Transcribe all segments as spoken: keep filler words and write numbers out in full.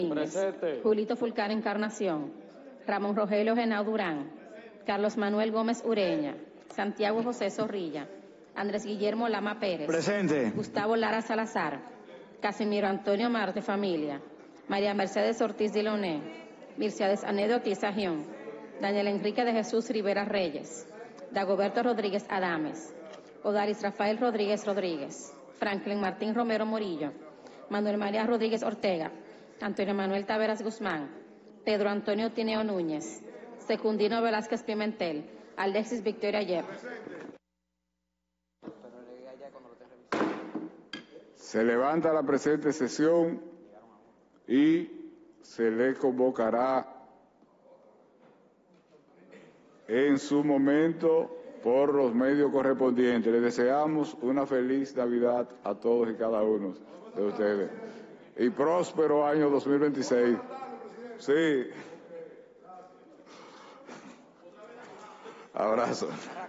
Presente. Julito Fulcar Encarnación, Ramón Rogelio Genao Durán, Carlos Manuel Gómez Ureña, Santiago José Zorrilla, Andrés Guillermo Lama Pérez. Presente. Gustavo Lara Salazar, Casimiro Antonio Marte Familia, María Mercedes Ortiz Diloné, Mirciades Anedo Ortiz Agión, Daniel Enrique de Jesús Rivera Reyes, Dagoberto Rodríguez Adames, Odaris Rafael Rodríguez Rodríguez, Franklin Martín Romero Morillo, Manuel María Rodríguez Ortega, Antonio Manuel Taveras Guzmán, Pedro Antonio Tineo Núñez, Secundino Velázquez Pimentel, Alexis Victoria Yep. Se levanta la presente sesión y se le convocará en su momento por los medios correspondientes. Les deseamos una feliz Navidad a todos y cada uno de ustedes. Y próspero año dos mil veintiséis. Sí. Abrazo.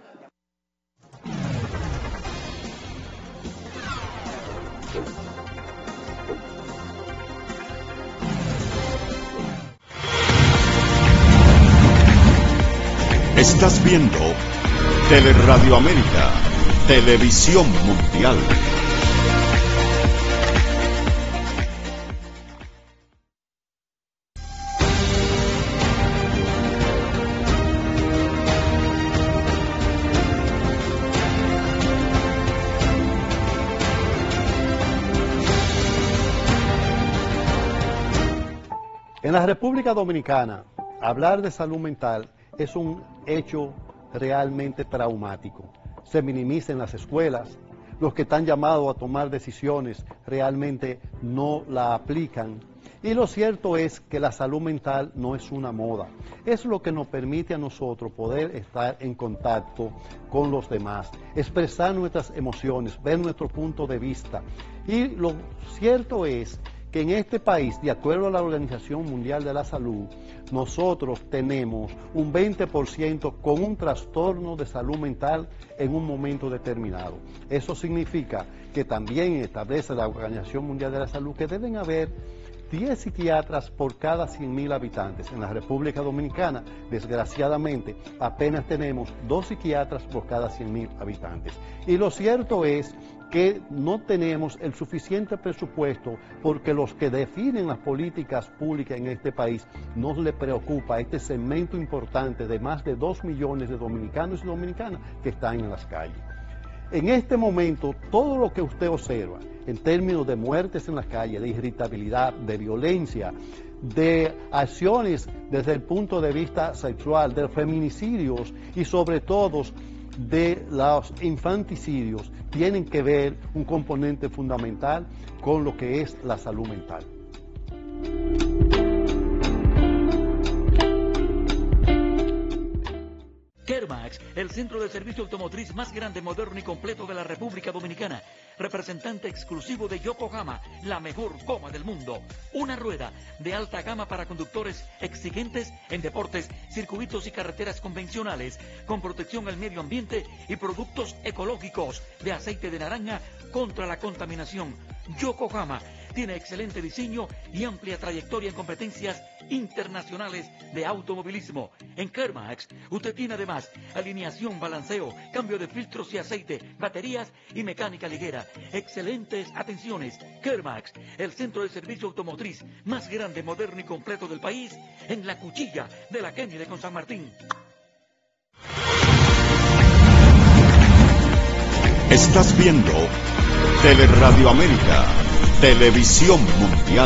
Estás viendo Teleradio América, Televisión Mundial. En la República Dominicana, hablar de salud mental es un hecho realmente traumático. Se minimiza en las escuelas, los que están llamados a tomar decisiones realmente no la aplican. Y lo cierto es que la salud mental no es una moda, es lo que nos permite a nosotros poder estar en contacto con los demás, expresar nuestras emociones, ver nuestro punto de vista. Y lo cierto es que en este país, de acuerdo a la Organización Mundial de la Salud, nosotros tenemos un veinte por ciento con un trastorno de salud mental en un momento determinado. Eso significa que también establece la Organización Mundial de la Salud que deben haber diez psiquiatras por cada cien mil habitantes. En la República Dominicana, desgraciadamente, apenas tenemos dos psiquiatras por cada cien mil habitantes. Y lo cierto es que no tenemos el suficiente presupuesto porque los que definen las políticas públicas en este país no les preocupa este segmento importante de más de dos millones de dominicanos y dominicanas que están en las calles. En este momento, todo lo que usted observa en términos de muertes en las calles, de irritabilidad, de violencia, de acciones desde el punto de vista sexual, de feminicidios y sobre todo de los infanticidios, tienen que ver un componente fundamental con lo que es la salud mental. Kermax, el centro de servicio automotriz más grande, moderno y completo de la República Dominicana. Representante exclusivo de Yokohama, la mejor goma del mundo. Una rueda de alta gama para conductores exigentes en deportes, circuitos y carreteras convencionales, con protección al medio ambiente y productos ecológicos de aceite de naranja contra la contaminación. Yokohama tiene excelente diseño y amplia trayectoria en competencias internacionales de automovilismo. En Kermax, usted tiene además alineación, balanceo, cambio de filtros y aceite, baterías y mecánica ligera. Excelentes atenciones. Kermax, el centro de servicio automotriz más grande, moderno y completo del país, en la cuchilla de la Kennedy con San Martín. Estás viendo Teleradio América, Televisión Mundial.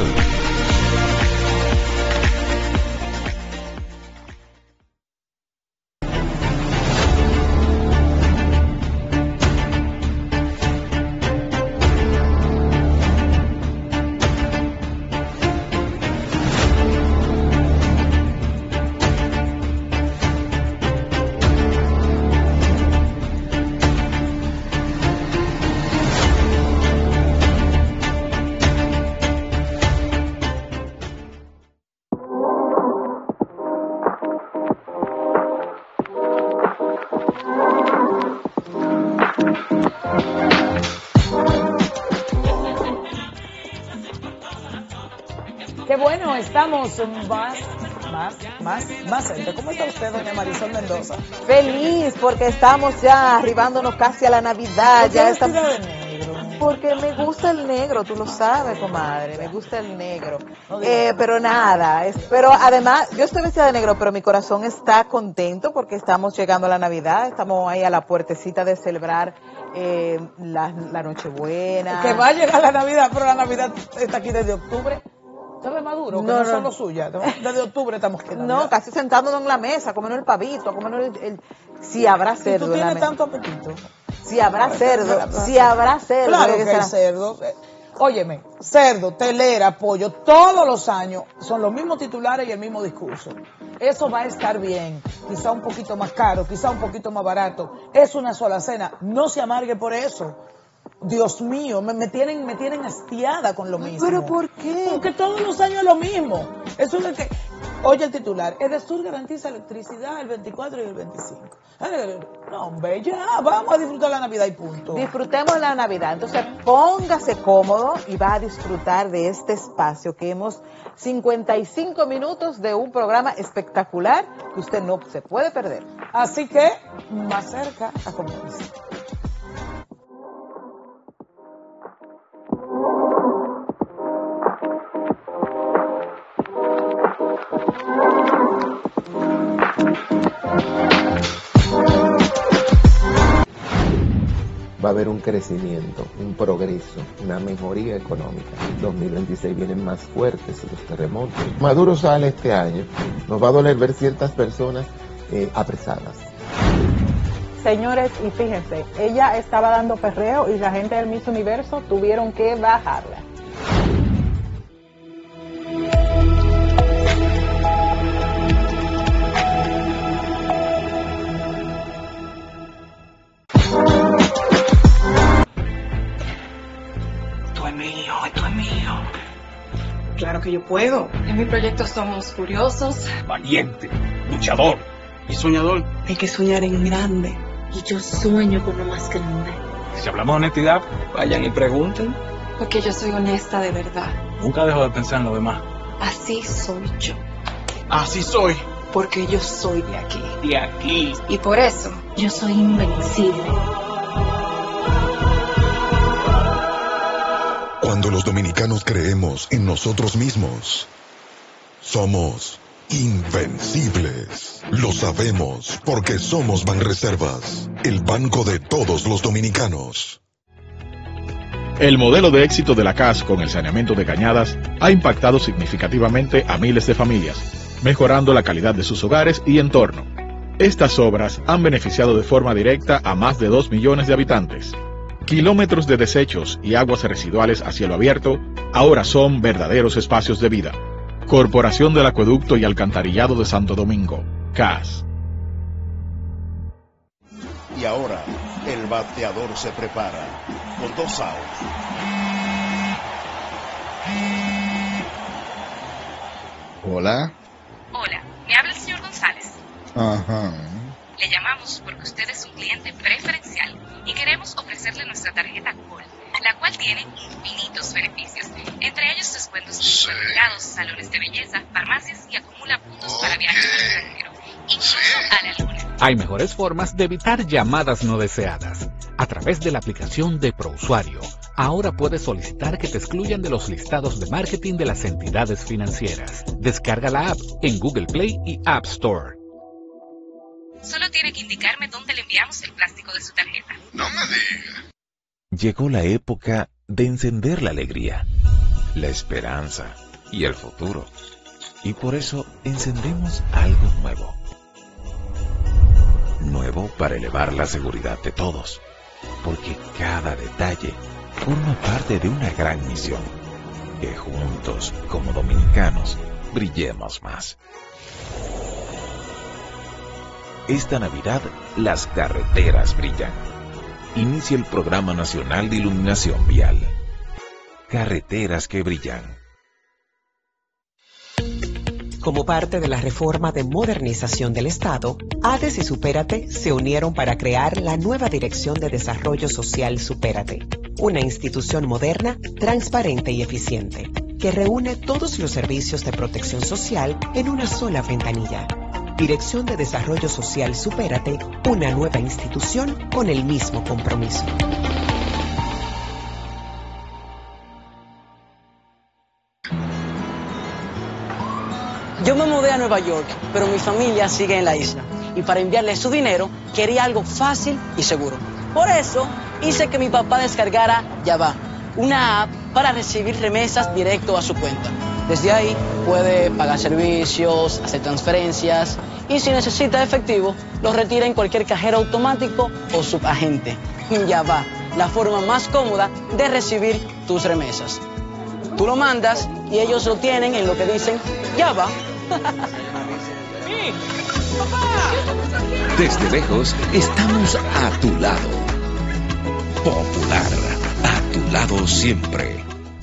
estamos más, más, más, más cerca. ¿Cómo está usted, doña Marisol Mendoza? Feliz, porque estamos ya arribándonos casi a la Navidad. Ya está... de negro? Porque me gusta el negro, tú lo sabes, comadre, me gusta el negro. Eh, pero nada, es, pero además, yo estoy vestida de negro, pero mi corazón está contento porque estamos llegando a la Navidad, estamos ahí a la puertecita de celebrar eh, la, la Nochebuena. Que va a llegar la Navidad, pero la Navidad está aquí desde octubre. ¿Sabe Maduro? Que no, no, no son los suyas. Desde octubre estamos quedando. No, casi sentándonos en la mesa, comiendo el pavito, comiendo el... el si habrá cerdo. ¿Y tú tienes tanto apetito? Si habrá cerdo, si habrá cerdo. Claro que hay cerdo. Óyeme, cerdo, telera, pollo, todos los años son los mismos titulares y el mismo discurso. Eso va a estar bien, quizá un poquito más caro, quizá un poquito más barato. Es una sola cena, no se amargue por eso. Dios mío, me, me tienen me tienen hastiada con lo mismo. ¿Pero por qué? Porque todos los años es lo mismo. Eso es lo que... Oye el titular, Edesur garantiza electricidad el veinticuatro y el veinticinco. No, hombre, ya, vamos a disfrutar la Navidad y punto. Disfrutemos la Navidad. Entonces, póngase cómodo y va a disfrutar de este espacio que hemos cincuenta y cinco minutos de un programa espectacular que usted no se puede perder. Así que, más cerca a comenzar. Va a haber un crecimiento, un progreso, una mejoría económica. En dos mil veintiséis vienen más fuertes los terremotos. Maduro sale este año, nos va a doler ver ciertas personas eh, apresadas. Señores, y fíjense, ella estaba dando perreo y la gente del Miss Universo tuvieron que bajarla. Claro que yo puedo. En mi proyecto somos curiosos, valiente, luchador y soñador. Hay que soñar en grande. Y yo sueño con lo más grande. Si hablamos de honestidad, vayan y pregunten. Porque yo soy honesta de verdad. Nunca dejo de pensar en lo demás. Así soy yo. Así soy. Porque yo soy de aquí. De aquí. Y por eso yo soy invencible. Cuando los dominicanos creemos en nosotros mismos, somos invencibles. Lo sabemos porque somos Banreservas, el banco de todos los dominicanos. El modelo de éxito de la C A S con el saneamiento de cañadas ha impactado significativamente a miles de familias, mejorando la calidad de sus hogares y entorno. Estas obras han beneficiado de forma directa a más de dos millones de habitantes. Kilómetros de desechos y aguas residuales a cielo abierto ahora son verdaderos espacios de vida. Corporación del Acueducto y Alcantarillado de Santo Domingo, C A S. Y ahora, el bateador se prepara con dos outs. Hola. Hola, me habla el señor González. Ajá. Le llamamos porque usted es un cliente preferencial y queremos ofrecerle nuestra tarjeta Gold, la cual tiene infinitos beneficios, entre ellos descuentos en supermercados, salones de belleza, farmacias y acumula puntos okay. para viajes al extranjero, incluso a la luna. Hay mejores formas de evitar llamadas no deseadas. A través de la aplicación de ProUsuario, ahora puedes solicitar que te excluyan de los listados de marketing de las entidades financieras. Descarga la app en Google Play y App Store. Solo tiene que indicarme dónde le enviamos el plástico de su tarjeta. No me diga. Llegó la época de encender la alegría, la esperanza y el futuro. Y por eso encendemos algo nuevo. Nuevo para elevar la seguridad de todos. Porque cada detalle forma parte de una gran misión. Que juntos, como dominicanos, brillemos más. Esta Navidad, las carreteras brillan. Inicia el Programa Nacional de Iluminación Vial. Carreteras que brillan. Como parte de la reforma de modernización del Estado, ADES y Supérate se unieron para crear la nueva Dirección de Desarrollo Social Supérate, una institución moderna, transparente y eficiente. que reúne todos los servicios de protección social en una sola ventanilla. Dirección de Desarrollo Social Supérate, una nueva institución con el mismo compromiso. Yo me mudé a Nueva York, pero mi familia sigue en la isla. Y para enviarle su dinero, quería algo fácil y seguro. Por eso, hice que mi papá descargara Yava, una app para recibir remesas directo a su cuenta. Desde ahí, puede pagar servicios, hacer transferencias, y si necesita efectivo, lo retira en cualquier cajero automático o subagente. Yava, la forma más cómoda de recibir tus remesas. Tú lo mandas y ellos lo tienen en lo que dicen Yava. Desde lejos, estamos a tu lado. Popular, a tu lado siempre.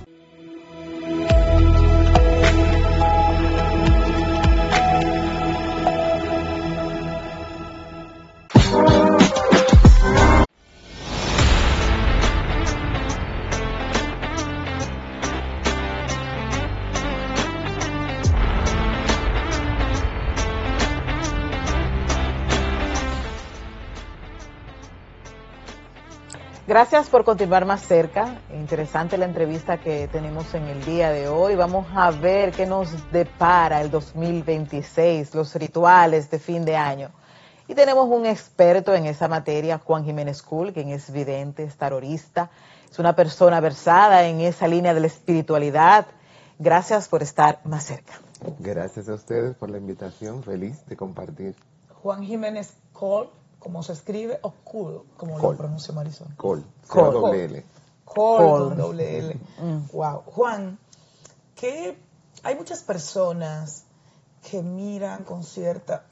Gracias por continuar más cerca. Interesante la entrevista que tenemos en el día de hoy. Vamos a ver qué nos depara el dos mil veintiséis, los rituales de fin de año. Y tenemos un experto en esa materia, Juan Jiménez Cool, quien es vidente, es tarotista, es una persona versada en esa línea de la espiritualidad. Gracias por estar más cerca. Gracias a ustedes por la invitación, feliz de compartir. Juan Jiménez Cool. ¿Cómo se escribe? O cool, como Col. lo pronuncia Marisol. Col. Col. Doble L. Col, Col. con doble L. Mm. Wow. Juan, que hay muchas personas que miran con cierta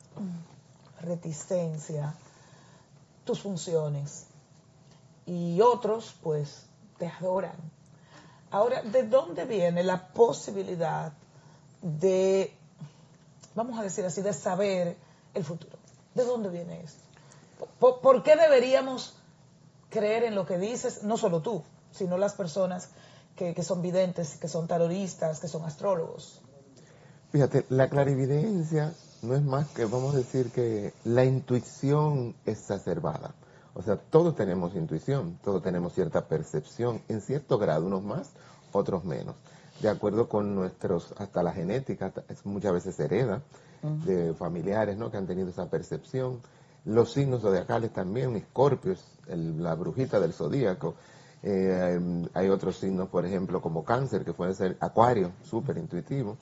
reticencia tus funciones y otros, pues, te adoran. Ahora, ¿de dónde viene la posibilidad de, vamos a decir así, de saber el futuro? ¿De dónde viene esto? ¿Por, ¿Por qué deberíamos creer en lo que dices? No solo tú, sino las personas que, que son videntes, que son tarotistas, que son astrólogos. Fíjate, la clarividencia no es más que, vamos a decir, que la intuición exacerbada. O sea, todos tenemos intuición, todos tenemos cierta percepción, en cierto grado, unos más, otros menos. De acuerdo con nuestros, hasta la genética, muchas veces se hereda uh-huh. de familiares, ¿no?, que han tenido esa percepción. Los signos zodiacales también, Escorpio, el, la brujita del zodíaco. Eh, hay otros signos, por ejemplo, como Cáncer, que puede ser Acuario, súper intuitivo.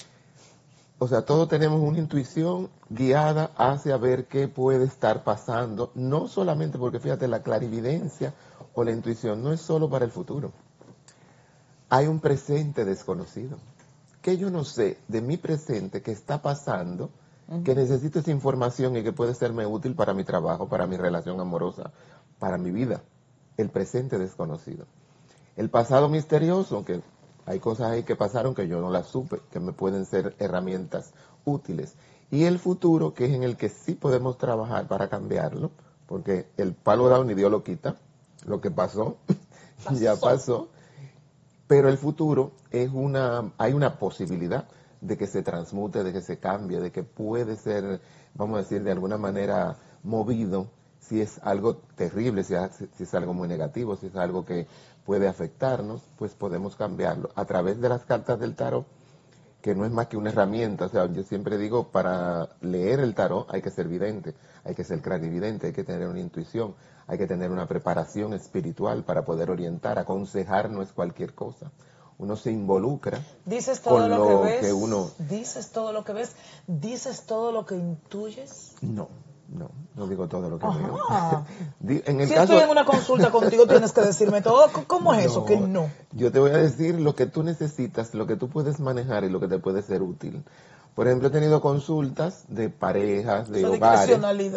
O sea, todos tenemos una intuición guiada hacia ver qué puede estar pasando, no solamente porque, fíjate, la clarividencia o la intuición no es solo para el futuro. Hay un presente desconocido, que yo no sé de mi presente que está pasando, que necesito esa información y que puede serme útil para mi trabajo, para mi relación amorosa, para mi vida. El presente desconocido. El pasado misterioso, que hay cosas ahí que pasaron que yo no las supe, que me pueden ser herramientas útiles. Y el futuro, que es en el que sí podemos trabajar para cambiarlo, porque el palo dado ni Dios lo quita, lo que pasó, pasó. ya pasó. Pero el futuro es una, hay una posibilidad de que se transmute, de que se cambie, de que puede ser, vamos a decir, de alguna manera movido, si es algo terrible, si es, si es algo muy negativo, si es algo que puede afectarnos, pues podemos cambiarlo. A través de las cartas del tarot, que no es más que una herramienta, o sea, yo siempre digo, para leer el tarot hay que ser vidente, hay que ser clarividente, hay que tener una intuición, hay que tener una preparación espiritual para poder orientar, aconsejar no es cualquier cosa. Uno se involucra dices todo con lo, lo que, ves, que uno... dices todo lo que ves, dices todo lo que intuyes. No, no, no digo todo lo que Ajá. veo. en el si caso... estoy en una consulta contigo tienes que decirme todo. ¿Cómo es no, eso? Que no. Yo te voy a decir lo que tú necesitas, lo que tú puedes manejar y lo que te puede ser útil. Por ejemplo, he tenido consultas de parejas, de eso hogares.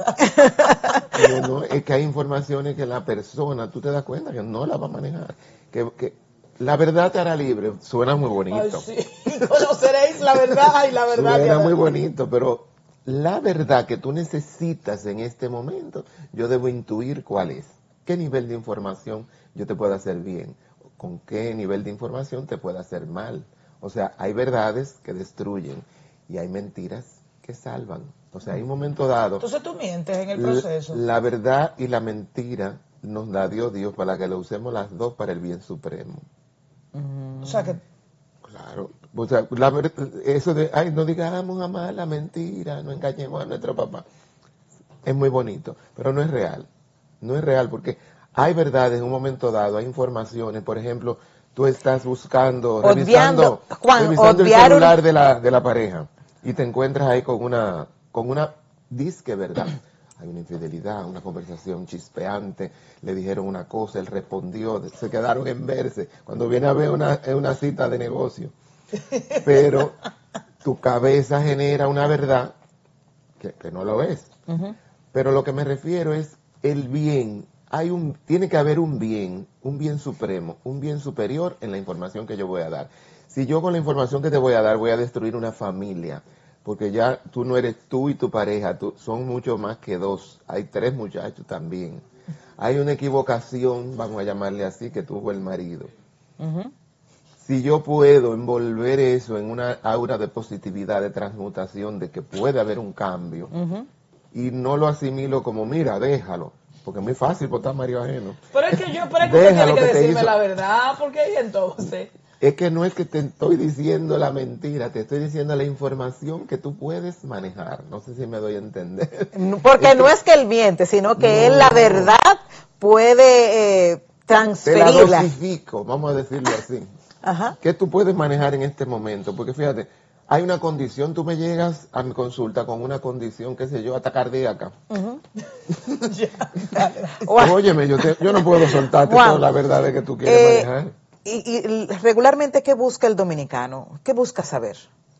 De no, no, es que hay informaciones que la persona, tú te das cuenta que no la va a manejar. Que, que la verdad te hará libre, suena muy bonito. Ay, sí. Conoceréis la verdad y la verdad. Suena muy bonito, pero la verdad que tú necesitas en este momento, yo debo intuir cuál es. ¿Qué nivel de información yo te puedo hacer bien? ¿Con qué nivel de información te puede hacer mal? O sea, hay verdades que destruyen y hay mentiras que salvan. O sea, hay un momento dado. Entonces tú mientes en el proceso. La, la verdad y la mentira nos la dio Dios para que lo usemos las dos para el bien supremo. Mm. O sea que... Claro. O sea, la, eso de, ay, no digamos jamás la mentira, no engañemos a nuestro papá. Es muy bonito, pero no es real. No es real porque hay verdades en un momento dado, hay informaciones, por ejemplo, tú estás buscando, Obviando, revisando, Juan, revisando el obviaron... celular de la, de la pareja y te encuentras ahí con una, con una disque verdad. Hay una infidelidad, una conversación chispeante, le dijeron una cosa, él respondió, se quedaron en verse, cuando viene a ver una, una cita de negocio. Pero tu cabeza genera una verdad que, que no lo es. Uh-huh. Pero lo que me refiero es el bien. Hay un, tiene que haber un bien, un bien supremo, un bien superior en la información que yo voy a dar. Si yo con la información que te voy a dar voy a destruir una familia, porque ya tú no eres tú y tu pareja, tú, son mucho más que dos, hay tres muchachos también. Hay una equivocación, vamos a llamarle así, que tuvo el marido. Uh-huh. Si yo puedo envolver eso en una aura de positividad, de transmutación, de que puede haber un cambio, uh-huh. y no lo asimilo como, mira, déjalo, porque es muy fácil botar marido ajeno. Pero es que yo, pero es que usted tiene que, que decirme hizo... la verdad, porque ahí entonces... Es que no es que te estoy diciendo la mentira, te estoy diciendo la información que tú puedes manejar. No sé si me doy a entender. Porque es no que, es que él miente, sino que no, él la verdad puede eh, transferirla. Te la dosifico, vamos a decirlo así. Ajá. ¿Qué tú puedes manejar en este momento? Porque fíjate, hay una condición, tú me llegas a mi consulta con una condición, qué sé yo, hasta cardíaca. Uh-huh. Óyeme, yo, te, yo no puedo soltarte wow. toda la verdad de que tú quieres eh, manejar. Y, y regularmente, ¿qué busca el dominicano? ¿Qué busca saber?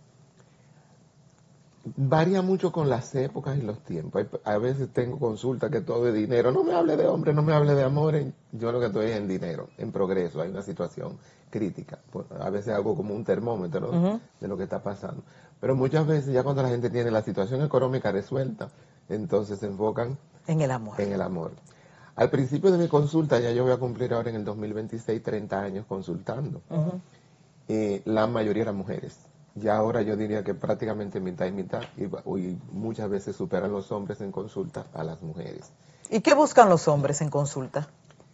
Varía mucho con las épocas y los tiempos. A veces tengo consultas que todo es dinero. No me hable de hombre, no me hable de amor. Yo lo que estoy es en dinero, en progreso. Hay una situación crítica. A veces hago como un termómetro, ¿no? uh-huh. de lo que está pasando. Pero muchas veces ya cuando la gente tiene la situación económica resuelta, entonces se enfocan en el amor. En el amor. Al principio de mi consulta, ya yo voy a cumplir ahora en el dos mil veintiséis treinta años consultando. Uh-huh. eh, la mayoría eran mujeres. Ya ahora yo diría que prácticamente mitad y mitad, y, y muchas veces superan los hombres en consulta a las mujeres. ¿Y qué buscan los hombres en consulta?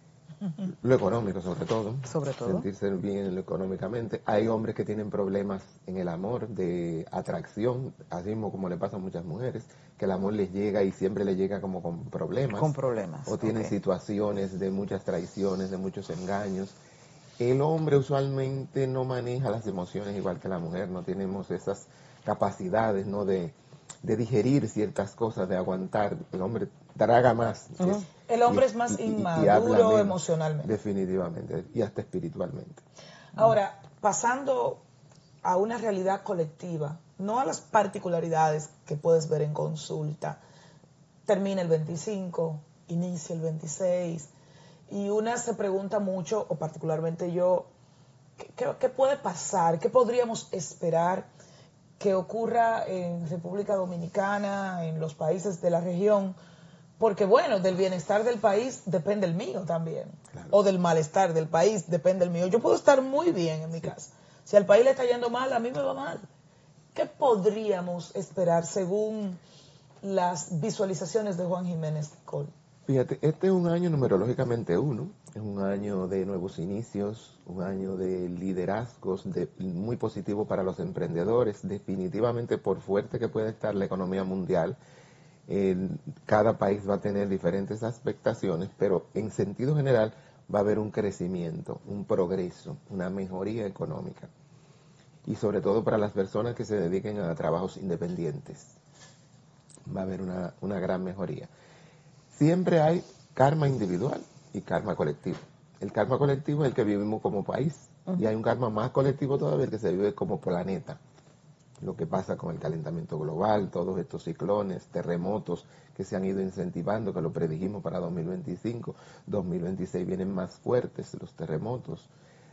Lo económico, sobre todo. Sobre todo. Sentirse bien económicamente. Hay hombres que tienen problemas en el amor, de atracción, así mismo como le pasa a muchas mujeres, que el amor les llega y siempre les llega como con problemas. Con problemas. O tienen okay. situaciones de muchas traiciones, de muchos engaños. El hombre usualmente no maneja las emociones igual que la mujer, no tenemos esas capacidades, ¿no? de, de digerir ciertas cosas, de aguantar. El hombre traga más. Uh-huh. Es, el hombre y, es más y, inmaduro y emocionalmente. Definitivamente, y hasta espiritualmente. Ahora, pasando a una realidad colectiva, no a las particularidades que puedes ver en consulta. Termina el veinticinco, inicia el veintiséis, y una se pregunta mucho, o particularmente yo, ¿qué, qué puede pasar? ¿Qué podríamos esperar que ocurra en República Dominicana, en los países de la región? Porque bueno, del bienestar del país depende el mío también, claro. o del malestar del país depende el mío. Yo puedo estar muy bien en mi casa. Si al país le está yendo mal, a mí me va mal. ¿Qué podríamos esperar según las visualizaciones de Juan Jiménez Col? Fíjate, este es un año numerológicamente uno, es un año de nuevos inicios, un año de liderazgos, de, muy positivo para los emprendedores, definitivamente por fuerte que puede estar la economía mundial. Eh, cada país va a tener diferentes expectaciones, pero en sentido general va a haber un crecimiento, un progreso, una mejoría económica. Y sobre todo para las personas que se dediquen a trabajos independientes, va a haber una, una gran mejoría. Siempre hay karma individual y karma colectivo. El karma colectivo es el que vivimos como país, uh-huh. y hay un karma más colectivo todavía, el que se vive como planeta. Lo que pasa con el calentamiento global, todos estos ciclones, terremotos que se han ido incentivando, que lo predijimos para dos mil veinticinco, dos mil veintiséis vienen más fuertes los terremotos.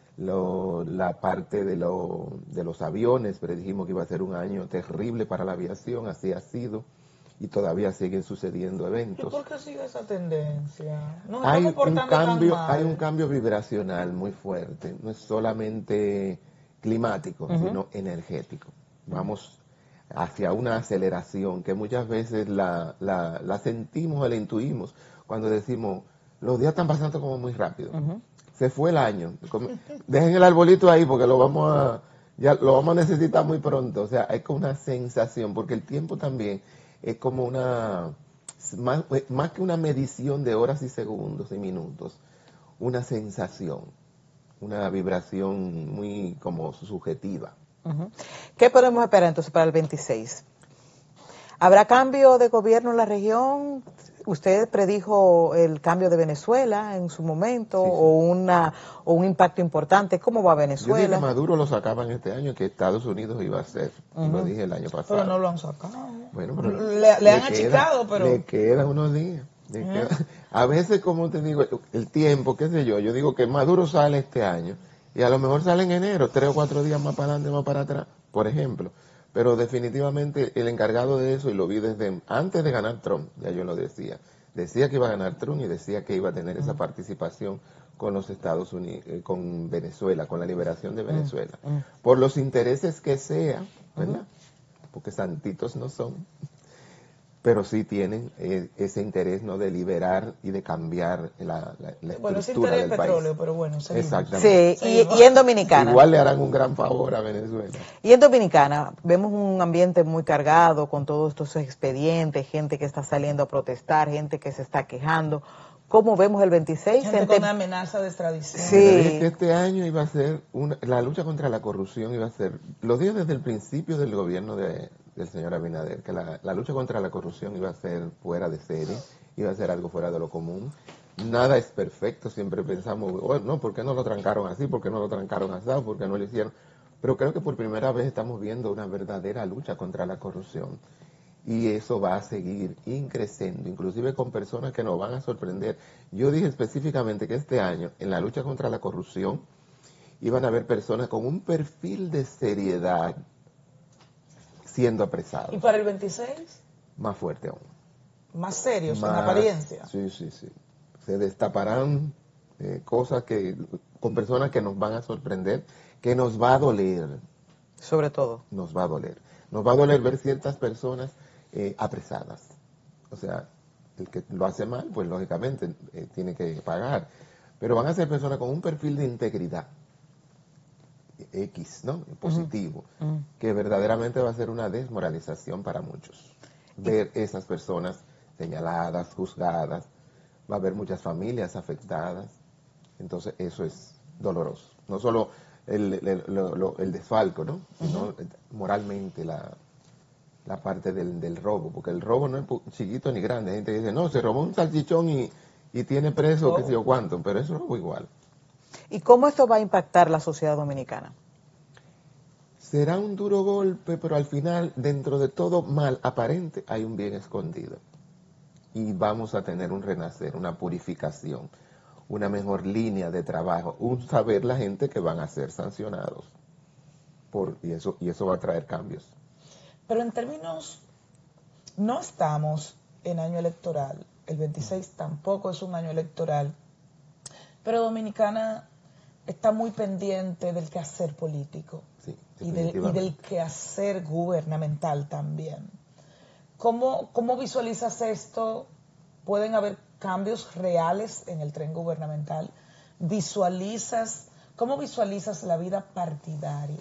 Lo, la parte de, lo, de los aviones, predijimos que iba a ser un año terrible para la aviación, así ha sido, y todavía siguen sucediendo eventos. ¿Y por qué sigue esa tendencia? ¿No hay, un cambio, hay un cambio vibracional muy fuerte, no es solamente climático, Ujú. sino energético. Vamos hacia una aceleración que muchas veces la, la, la sentimos o la intuimos cuando decimos, los días están pasando como muy rápido. Ujú. Se fue el año. Como- Dejen el arbolito ahí porque lo vamos a, ya lo vamos a necesitar muy pronto. O sea, hay como una sensación, porque el tiempo también es como una, más, más que una medición de horas y segundos y minutos, una sensación, una vibración muy como subjetiva. Ujú. ¿Qué podemos esperar entonces para el veintiséis? ¿Habrá cambio de gobierno en la región? Usted predijo el cambio de Venezuela en su momento, Sí, sí. o una o un impacto importante. ¿Cómo va Yo dije Venezuela? que Maduro lo sacaban este año, que Estados Unidos iba a hacer. Y lo Ujú. dije el año pasado. Pero no lo han sacado. Bueno, pero Le- le han queda- achicado, pero- Le quedan unos días. le Ujú. queda- A veces, como te digo, el tiempo, qué sé yo, yo digo que Maduro sale este año y a lo mejor sale en enero, tres o cuatro días más para adelante, más para atrás, por ejemplo. Pero definitivamente el encargado de eso, y lo vi desde antes de ganar Trump, ya yo lo decía, decía que iba a ganar Trump y decía que iba a tener esa participación con los Estados Unidos, eh, con Venezuela, con la liberación de Venezuela. Mm. Por los intereses que sea, ¿verdad? Porque santitos no son, pero sí tienen eh, ese interés, ¿no?, de liberar y de cambiar la, la, la Bueno, ese estructura interés del petróleo, país. pero bueno, seguimos. Exactamente. Sí, y, y en Dominicana. Igual le harán un gran favor a Venezuela. Y en Dominicana vemos un ambiente muy cargado con todos estos expedientes, gente que está saliendo a protestar, gente que se está quejando. ¿Cómo vemos el veintiséis? Gente Gente- con amenaza de extradición. Sí. Le dije que este año iba a ser, una, la lucha contra la corrupción iba a ser, lo dije desde el principio del gobierno de, del señor Abinader, que la, la lucha contra la corrupción iba a ser fuera de serie, iba a ser algo fuera de lo común. Nada es perfecto, siempre pensamos, oh, no, ¿por qué no lo trancaron así? ¿Por qué no lo trancaron así? ¿Por qué no lo hicieron? Pero creo que por primera vez estamos viendo una verdadera lucha contra la corrupción. Y eso va a seguir increciendo, inclusive con personas que nos van a sorprender. Yo dije específicamente que este año, en la lucha contra la corrupción, iban a haber personas con un perfil de seriedad siendo apresados. ¿Y para el veintiséis? Más fuerte aún. Más serios, Más- en apariencia. Sí, sí, sí. Se destaparán eh, cosas que con personas que nos van a sorprender, que nos va a doler. Sobre todo. Nos va a doler. Nos va a doler ver ciertas personas eh, apresadas. O sea, el que lo hace mal, pues lógicamente eh, tiene que pagar. Pero van a ser personas con un perfil de integridad X, ¿no? Positivo, Ujú. que verdaderamente va a ser una desmoralización para muchos. Ver esas personas señaladas, juzgadas, va a haber muchas familias afectadas. Entonces eso es doloroso. No solo el, el, lo- lo- el desfalco, ¿no? Sino moralmente la, la parte del, del robo, porque el robo no es pu- chiquito ni grande. Hay gente que dice, no, se robó un salchichón y, y tiene preso, qué sé yo cuánto, pero eso es robo igual. ¿Y cómo esto va a impactar la sociedad dominicana? Será un duro golpe, pero al final, dentro de todo mal aparente, hay un bien escondido. Y vamos a tener un renacer, una purificación, una mejor línea de trabajo, un saber la gente que van a ser sancionados. Por, y, eso, y eso va a traer cambios. Pero en términos, no estamos en año electoral, el veintiséis tampoco es un año electoral, pero Dominicana está muy pendiente del quehacer político Sí, y, del, y definitivamente. del quehacer gubernamental también. ¿Cómo, ¿Cómo visualizas esto? ¿Pueden haber cambios reales en el tren gubernamental? ¿Visualizas, cómo visualizas la vida partidaria?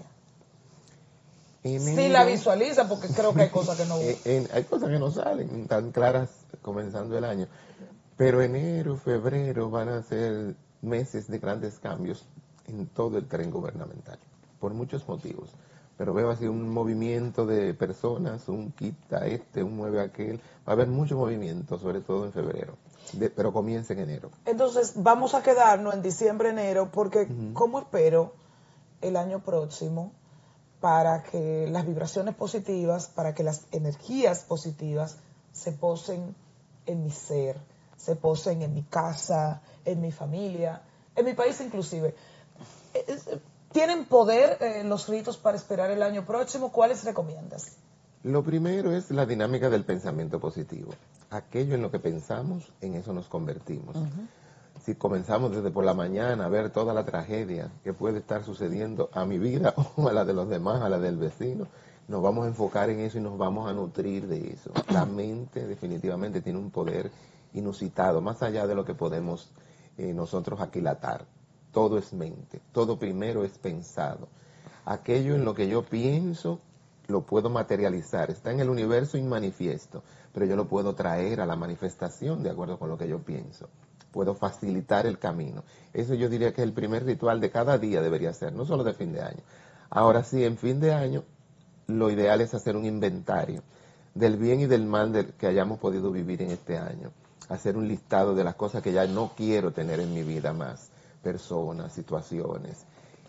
Enero- Sí la visualiza, porque creo que hay cosas que no... Eh, en- hay cosas que no salen tan claras comenzando el año, pero enero, febrero van a ser meses de grandes cambios en todo el tren gubernamental, por muchos motivos. Pero veo así un movimiento de personas, un quita este, un mueve aquel, va a haber mucho movimiento, sobre todo en febrero, de- pero comienza en enero. Entonces, vamos a quedarnos en diciembre, enero, porque ¿cómo espero el año próximo para que las vibraciones positivas, para que las energías positivas se posen en mi ser, se posen en mi casa, en mi familia, en mi país inclusive? Eh, eh, ¿Tienen poder eh, los ritos para esperar el año próximo? ¿Cuáles recomiendas? Lo primero es la dinámica del pensamiento positivo. Aquello en lo que pensamos, en eso nos convertimos. si comenzamos desde por la mañana a ver toda la tragedia que puede estar sucediendo a mi vida o a la de los demás, a la del vecino, nos vamos a enfocar en eso y nos vamos a nutrir de eso. La mente definitivamente tiene un poder inusitado, más allá de lo que podemos eh, nosotros aquilatar. Todo es mente, todo primero es pensado. Aquello en lo que yo pienso lo puedo materializar, está en el universo inmanifiesto, pero yo lo puedo traer a la manifestación de acuerdo con lo que yo pienso. Puedo facilitar el camino. Eso yo diría que es el primer ritual de cada día debería ser, no solo de fin de año. Ahora sí, en fin de año, lo ideal es hacer un inventario del bien y del mal del que hayamos podido vivir en este año. Hacer un listado de las cosas que ya no quiero tener en mi vida más, personas, situaciones.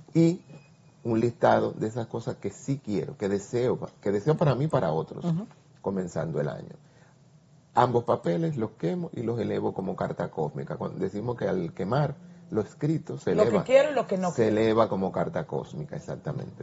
Y un listado de esas cosas que sí quiero, que deseo, que deseo para mí y para otros, uh-huh. comenzando el año. Ambos papeles los quemo y los elevo como carta cósmica. Cuando decimos que al quemar lo escrito se lo eleva, que quiero y lo que no se quiero. eleva como carta cósmica, exactamente.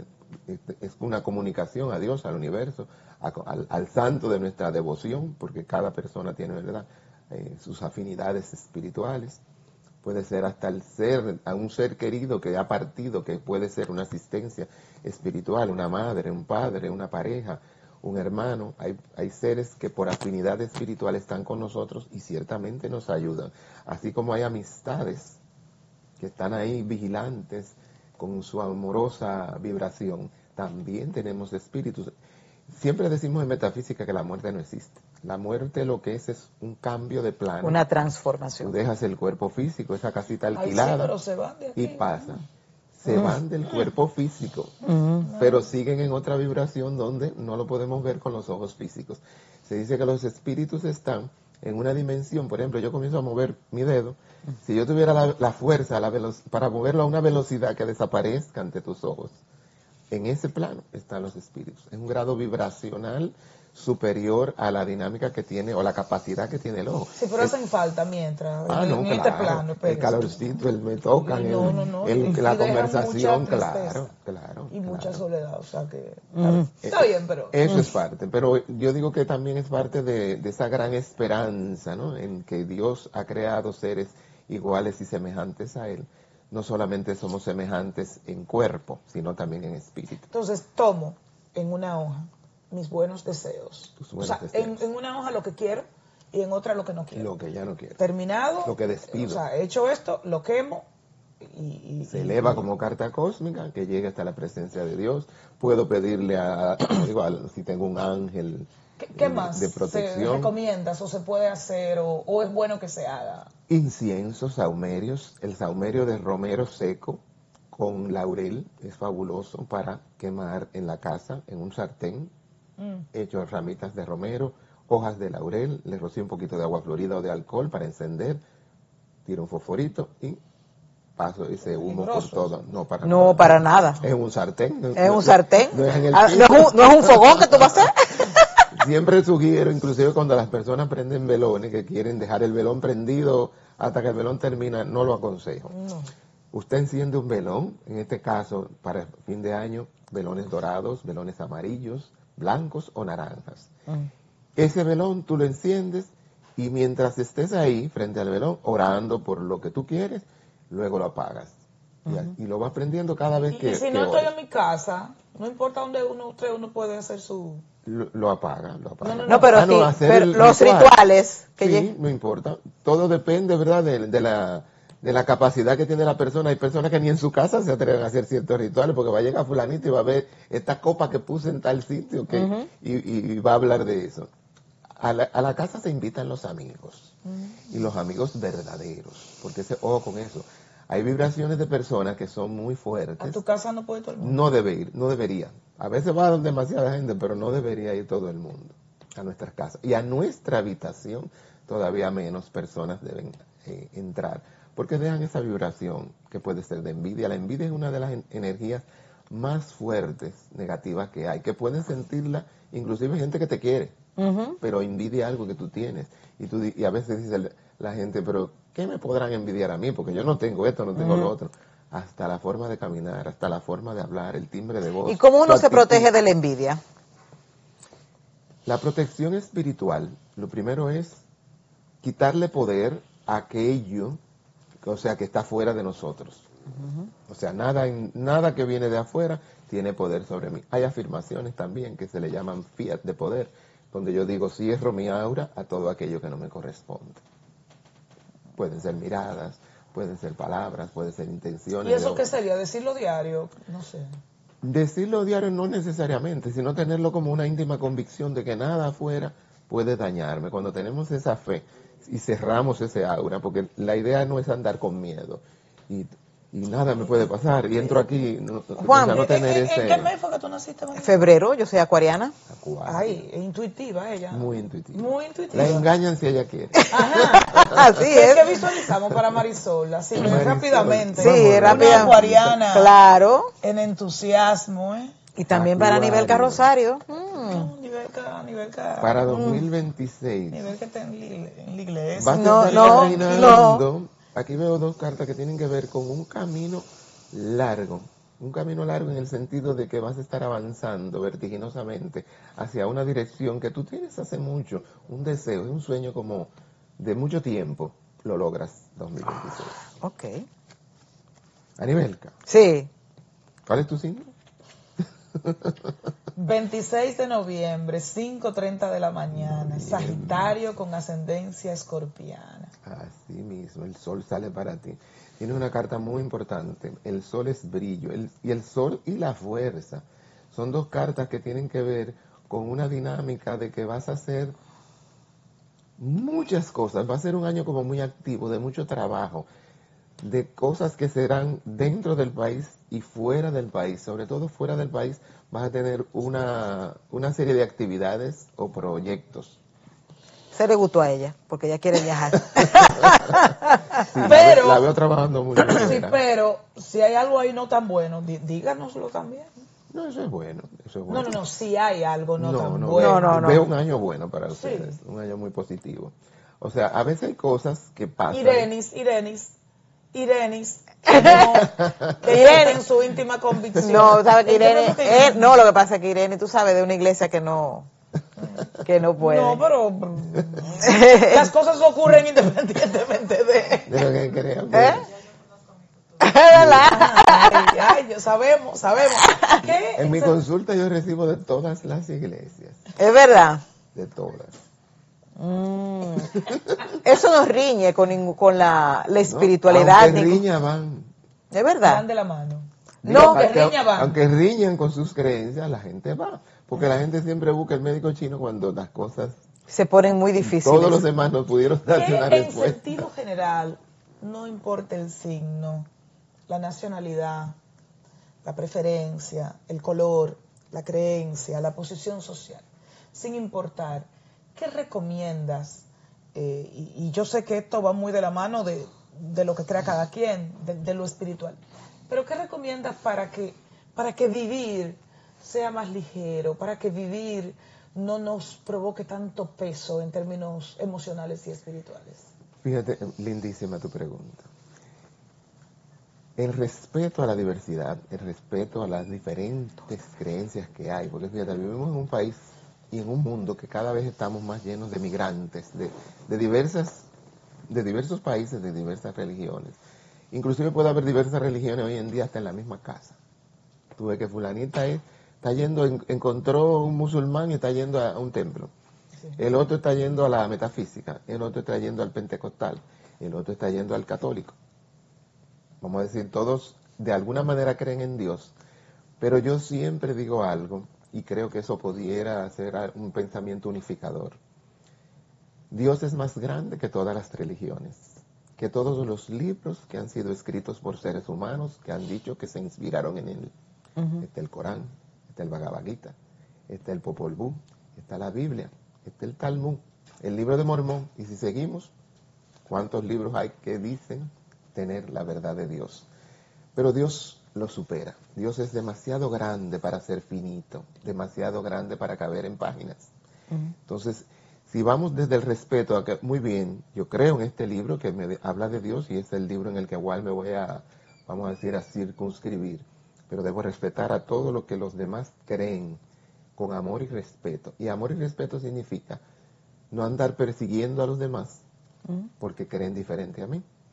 Es una comunicación a Dios, al universo, a, al, al santo de nuestra devoción, porque cada persona tiene, ¿verdad?, eh, sus afinidades espirituales. Puede ser hasta el ser, a un ser querido que ha partido, que puede ser una asistencia espiritual, una madre, un padre, una pareja, un hermano. Hay, hay seres que por afinidad espiritual están con nosotros y ciertamente nos ayudan. Así como hay amistades que están ahí vigilantes con su amorosa vibración, también tenemos espíritus. Siempre decimos en metafísica que la muerte no existe. La muerte lo que es es un cambio de plano. Una transformación. Tú dejas el cuerpo físico, esa casita alquilada, Ay, sí, pero se van de aquí. Y pasa. Se Mm. van del cuerpo físico, Mm. pero siguen en otra vibración donde no lo podemos ver con los ojos físicos. Se dice que los espíritus están en una dimensión, por ejemplo, yo comienzo a mover mi dedo, si yo tuviera la, la fuerza la velo- para moverlo a una velocidad que desaparezca ante tus ojos, en ese plano están los espíritus. Es un grado vibracional superior a la dinámica que tiene o la capacidad que tiene el ojo. Sí, pero Es- hacen falta mientras, Ah, en, no, en claro, este plano. el espérese. calorcito, el me tocan, No, el- no, no, el- y- y la dejan conversación, mucha claro, tristeza claro. Y mucha claro. soledad, o sea que... Mm. Está bien, pero... Eso Mm. es parte, pero yo digo que también es parte de, de esa gran esperanza, ¿no?, en que Dios ha creado seres iguales y semejantes a Él. No solamente somos semejantes en cuerpo, sino también en espíritu. Entonces tomo en una hoja mis buenos deseos. Tus O buenos sea, deseos. en, en una hoja lo que quiero y en otra lo que no quiero. Lo que ya no quiero. Terminado, Lo que despido. o sea, he hecho esto, lo quemo y... y- Se y- eleva como carta cósmica que llegue hasta la presencia de Dios. Puedo pedirle a, igual, si tengo un ángel ¿Qué, qué eh, más de se protección. recomiendas o se puede hacer o, o es bueno que se haga? Inciensos, saumerios, el saumerio de romero seco con laurel es fabuloso para quemar en la casa, en un sartén, Mm. hecho ramitas de romero, hojas de laurel, le rocío un poquito de agua florida o de alcohol para encender, tiro un fosforito y paso ese humo por Peligroso. todo. No, para No, nada. para nada. Es un sartén. no- ¿Es no- un sartén? No es en el Ah, piso. ¿no es un, no es un fogón que tú vas a hacer? Siempre sugiero, inclusive cuando las personas prenden velones, que quieren dejar el velón prendido hasta que el velón termina, no lo aconsejo. No. Usted enciende un velón, en este caso, para fin de año, velones dorados, velones amarillos, blancos o naranjas. Mm. Ese velón tú lo enciendes y mientras estés ahí, frente al velón, orando por lo que tú quieres, luego lo apagas. Y, a- y lo vas prendiendo cada vez Y, que, y si que no estoy ores. en mi casa, no importa dónde uno, usted uno puede hacer su... Lo, lo apaga, lo apaga. No, no, No, pero Ah, sí, hacer pero el los ritual. rituales que Sí, lleg- no importa. Todo depende, ¿verdad?, de, de la de la capacidad que tiene la persona. Hay personas que ni en su casa se atreven a hacer ciertos rituales porque va a llegar fulanito y va a ver esta copa que puse en tal sitio que, Ujú. y, y va a hablar de eso. A la, a la casa se invitan los amigos y los amigos verdaderos, porque ese, ojo con eso. Hay vibraciones de personas que son muy A fuertes. tu casa no puede todo el mundo. No debe ir, no debería. A veces va demasiada gente, pero no debería ir todo el mundo a nuestras casas. Y a nuestra habitación todavía menos personas deben eh, entrar, porque dejan esa vibración que puede ser de envidia. La envidia es una de las en- energías más fuertes, negativas que hay, que pueden sentirla inclusive gente que te quiere, Ujú. pero envidia algo que tú tienes. Y, tú, di- y a veces dice la- la gente, pero ¿qué me podrán envidiar a mí? Porque yo no tengo esto, no tengo Ujú. lo otro. Hasta la forma de caminar, hasta la forma de hablar, el timbre de voz. ¿Y cómo uno tu se actitud. protege de la envidia? La protección espiritual, lo primero es quitarle poder a aquello, o sea, que está fuera de nosotros. Ujú. O sea, nada, en- nada que viene de afuera tiene poder sobre mí. Hay afirmaciones también que se le llaman fiat de poder, donde yo digo, cierro mi aura a todo aquello que no me corresponde. Pueden ser miradas, pueden ser palabras, pueden ser intenciones. ¿Y eso de qué otros. sería? ¿Decirlo diario? No sé. Decirlo diario no necesariamente, sino tenerlo como una íntima convicción de que nada afuera puede dañarme. Cuando tenemos esa fe y cerramos ese aura, porque la idea no es andar con miedo y, y nada me puede pasar y entro aquí, no, Juan, o sea, no tener ¿En, ese... en qué mes fue que tú naciste, María? Febrero, yo soy acuariana. Ay, es intuitiva ella. Muy intuitiva. Muy intuitiva. La engañan si ella quiere. Así ¿Qué, es. ¿Qué visualizamos para Marisol? Así, Marisol. rápidamente. Sí, Una rápida. acuariana. Claro. En entusiasmo, ¿eh? Y también para Acuario. nivel Carrosario. No, nivel K, nivel K. Para dos mil veintiséis. Nivel que está en la igle- en la iglesia. Va a No, estar no, imaginando, aquí veo dos cartas que tienen que ver con un camino largo, un camino largo en el sentido de que vas a estar avanzando vertiginosamente hacia una dirección que tú tienes hace mucho, un deseo, un sueño como de mucho tiempo, lo logras dos mil veintiséis. Ok. Anibelka, Sí. ¿cuál es tu signo? veintiséis de noviembre, cinco treinta de la mañana. Sagitario con ascendencia escorpiana. Así mismo, el sol sale para ti. Tiene una carta muy importante. El sol es brillo. El- y el sol y la fuerza. Son dos cartas que tienen que ver con una dinámica de que vas a hacer muchas cosas. Va a ser un año como muy activo, de mucho trabajo, de cosas que serán dentro del país y fuera del país. Sobre todo fuera del país vas a tener una, una serie de actividades o proyectos. Se le gustó a ella, porque ella quiere viajar. Sí, la Pero- veo- la veo trabajando muy bien. Sí, pero si hay algo ahí no tan bueno, dí- díganoslo también. No, eso es bueno, eso es No, bueno. no, no, si hay algo no, No, tan no, bueno. No, no, no. veo un año bueno para Sí. ustedes, un año muy positivo. O sea, a veces hay cosas que pasan. Irenis, Irenis, Irenis, no, Irene en su íntima convicción. No, sabes que ¿En qué Irene, me metí? eh, no, lo que pasa es que Irene, tú sabes, de una iglesia que no, que no puede. No, pero las cosas ocurren independientemente de... De lo que crean. ¿Eh? Es verdad. Ay, ay, yo sabemos, sabemos. ¿Qué? En mi consulta yo recibo de todas las iglesias, Es verdad. de todas. Mm. Eso no riñe con, ningún- con la, la espiritualidad. Aunque ni con- riña van. Es verdad. Van de la mano. Digo, No, aunque aunque, riña van. aunque riñan con sus creencias, la gente va. Porque la gente siempre busca el médico chino cuando las cosas, Se ponen muy difíciles. todos los demás no pudieron darse Que una en respuesta. sentido general, no importa el signo, la nacionalidad, la preferencia, el color, la creencia, la posición social, sin importar, ¿qué recomiendas? Eh, y, y yo sé que esto va muy de la mano de, de lo que crea cada quien, de, de lo espiritual, pero ¿qué recomiendas para que, para que vivir sea más ligero, para que vivir no nos provoque tanto peso en términos emocionales y espirituales? Fíjate, lindísima tu pregunta. El respeto a la diversidad, el respeto a las diferentes creencias que hay, porque fíjate, vivimos en un país y en un mundo que cada vez estamos más llenos de migrantes, de, de diversas, de diversos países, de diversas religiones. Inclusive puede haber diversas religiones hoy en día hasta en la misma casa. Tú ves que fulanita es, está yendo, en- encontró un musulmán y está yendo a, a un templo. El otro está yendo a la metafísica, el otro está yendo al pentecostal, el otro está yendo al católico. Vamos a decir, todos de alguna manera creen en Dios, pero yo siempre digo algo y creo que eso pudiera ser un pensamiento unificador. Dios es más grande que todas las religiones, que todos los libros que han sido escritos por seres humanos que han dicho que se inspiraron en él. Ujú. Está el Corán, está el Bhagavad Gita, está el Popol Vuh, está la Biblia, está el Talmud, el libro de Mormón, y si seguimos, ¿cuántos libros hay que dicen tener la verdad de Dios? Pero Dios lo supera. Dios es demasiado grande para ser finito, demasiado grande para caber en páginas. Entonces, si vamos desde el respeto a que, muy bien, yo creo en este libro que me de- habla de Dios y es el libro en el que igual me voy a, vamos a decir, a circunscribir, pero debo respetar a todo lo que los demás creen con amor y respeto. Y amor y respeto significa no andar persiguiendo a los demás porque creen diferente a mí.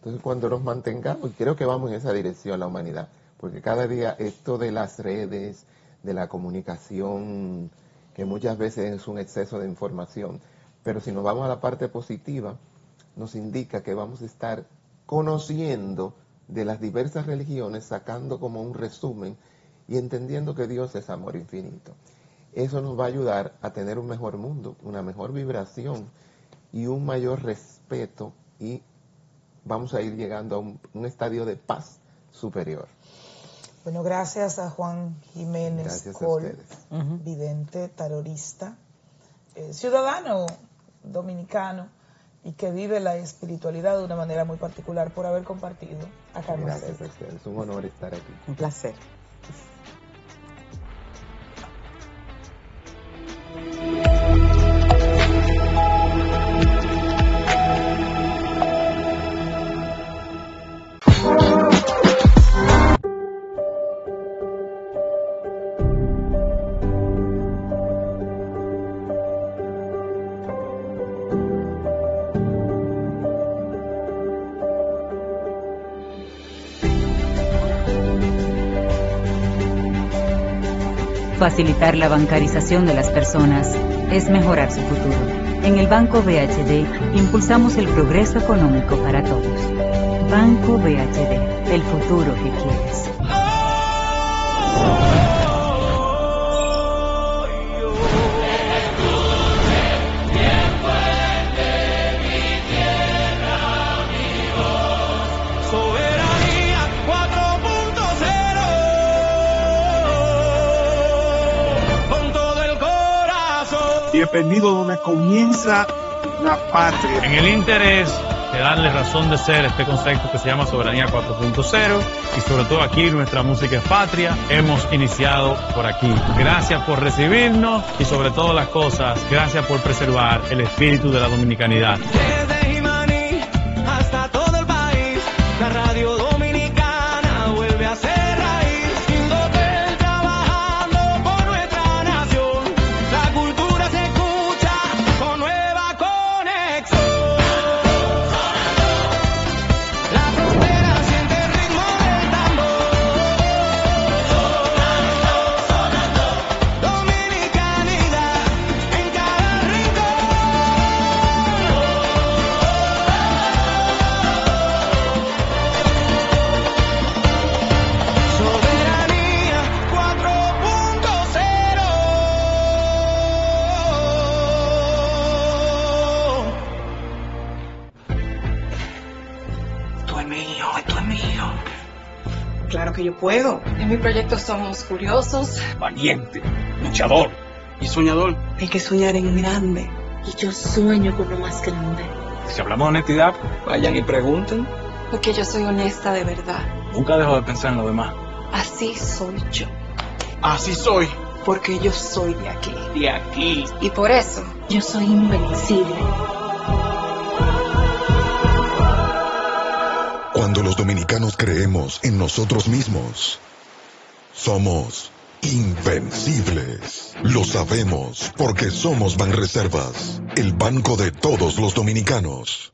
Entonces, cuando nos mantengamos, y creo que vamos en esa dirección la humanidad, porque cada día esto de las redes, de la comunicación, que muchas veces es un exceso de información, pero si nos vamos a la parte positiva, nos indica que vamos a estar conociendo de las diversas religiones, sacando como un resumen y entendiendo que Dios es amor infinito. Eso nos va a ayudar a tener un mejor mundo, una mejor vibración y un mayor respeto, y vamos a ir llegando a un, un estadio de paz superior. Bueno, gracias a Juan Jiménez Gracias Col, a ustedes. uh-huh. vidente, tarotista, eh, ciudadano dominicano y que vive la espiritualidad de una manera muy particular, por haber compartido acá con Gracias ustedes. a ustedes, es un honor estar aquí. Un placer. Facilitar la bancarización de las personas es mejorar su futuro. En el Banco B H D impulsamos el progreso económico para todos. Banco B H D, el futuro que quieres. Bienvenido donde comienza la patria. En el interés de darle razón de ser a este concepto que se llama Soberanía cuatro punto cero, y sobre todo aquí nuestra música es patria, hemos iniciado por aquí. Gracias por recibirnos y sobre todas las cosas, gracias por preservar el espíritu de la dominicanidad. Desde Jimaní hasta todo el país, la radio dominicana vuelve a ser raíz. Indotel trabajando por nuestra nación, la cultura se escucha con nueva conexión. La frontera siente el ritmo del tambor. Sonando, sonando, dominicanidad en cada rincón. Soberanía cuatro punto cero. Esto es mío, esto es mío. Claro que yo puedo. En mi proyecto somos curiosos. Valiente, luchador y soñador. Hay que soñar en grande. Y yo sueño con lo más grande. Si hablamos de honestidad, vayan y pregunten. Porque yo soy honesta de verdad. Nunca dejo de pensar en lo demás. Así soy yo. Así soy. Porque yo soy de aquí. De aquí. Y por eso Yo soy invencible. Cuando los dominicanos creemos en nosotros mismos, somos invencibles. Lo sabemos porque somos Banreservas, el banco de todos los dominicanos.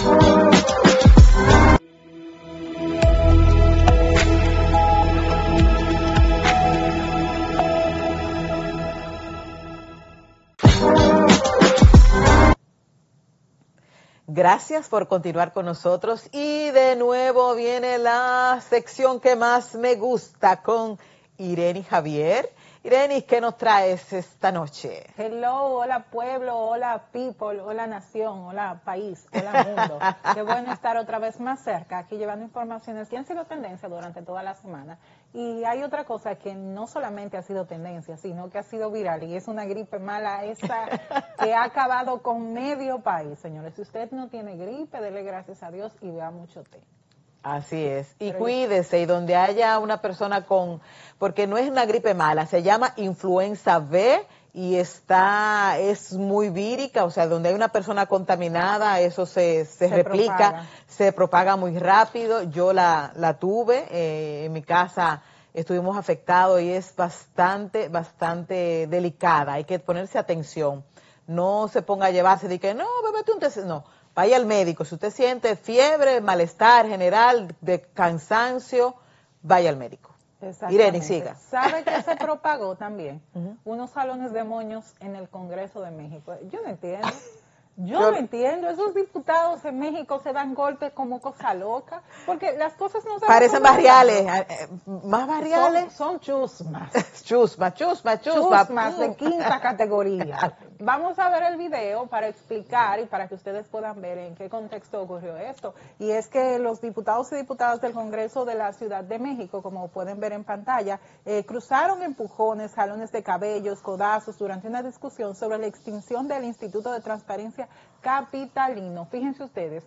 Gracias por continuar con nosotros, y de nuevo viene la sección que más me gusta con Irene Javier. Irene, ¿qué nos traes esta noche? Hello, hola pueblo, hola people, hola nación, hola país, hola mundo. Qué bueno estar otra vez más cerca, aquí llevando informaciones que han sido tendencia durante toda la semana. Y hay otra cosa que no solamente ha sido tendencia, sino que ha sido viral, y es una gripe mala esa que ha acabado con medio país, señores. Si usted no tiene gripe, dele gracias a Dios y vea mucho té. Así es, y Pero cuídese, y donde haya una persona con, porque no es una gripe mala, se llama influenza B, y está, es muy vírica, o sea, donde hay una persona contaminada, eso se, se, Se replica, propaga. se propaga muy rápido. Yo la, la tuve, eh, en mi casa estuvimos afectados, y es bastante, bastante delicada, hay que ponerse atención. No se ponga a llevarse de que no, bébete un té, no, vaya al médico. Si usted siente fiebre, malestar general, de cansancio, vaya al médico. Irene, siga. ¿Sabe que se propagó también? Uh-huh. Unos salones de moños en el Congreso de México. Yo no entiendo. Yo no entiendo, esos diputados en México se dan golpes como cosa loca, porque las cosas no se parecen barriales, eh, más barriales. Son, son chusmas. chusmas, chusmas, chusmas. Chusmas de quinta categoría. Vamos a ver el video para explicar y para que ustedes puedan ver en qué contexto ocurrió esto. Y es que los diputados y diputadas del Congreso de la Ciudad de México, como pueden ver en pantalla, eh, cruzaron empujones, jalones de cabellos, codazos durante una discusión sobre la extinción del Instituto de Transparencia Capitalino. Fíjense ustedes,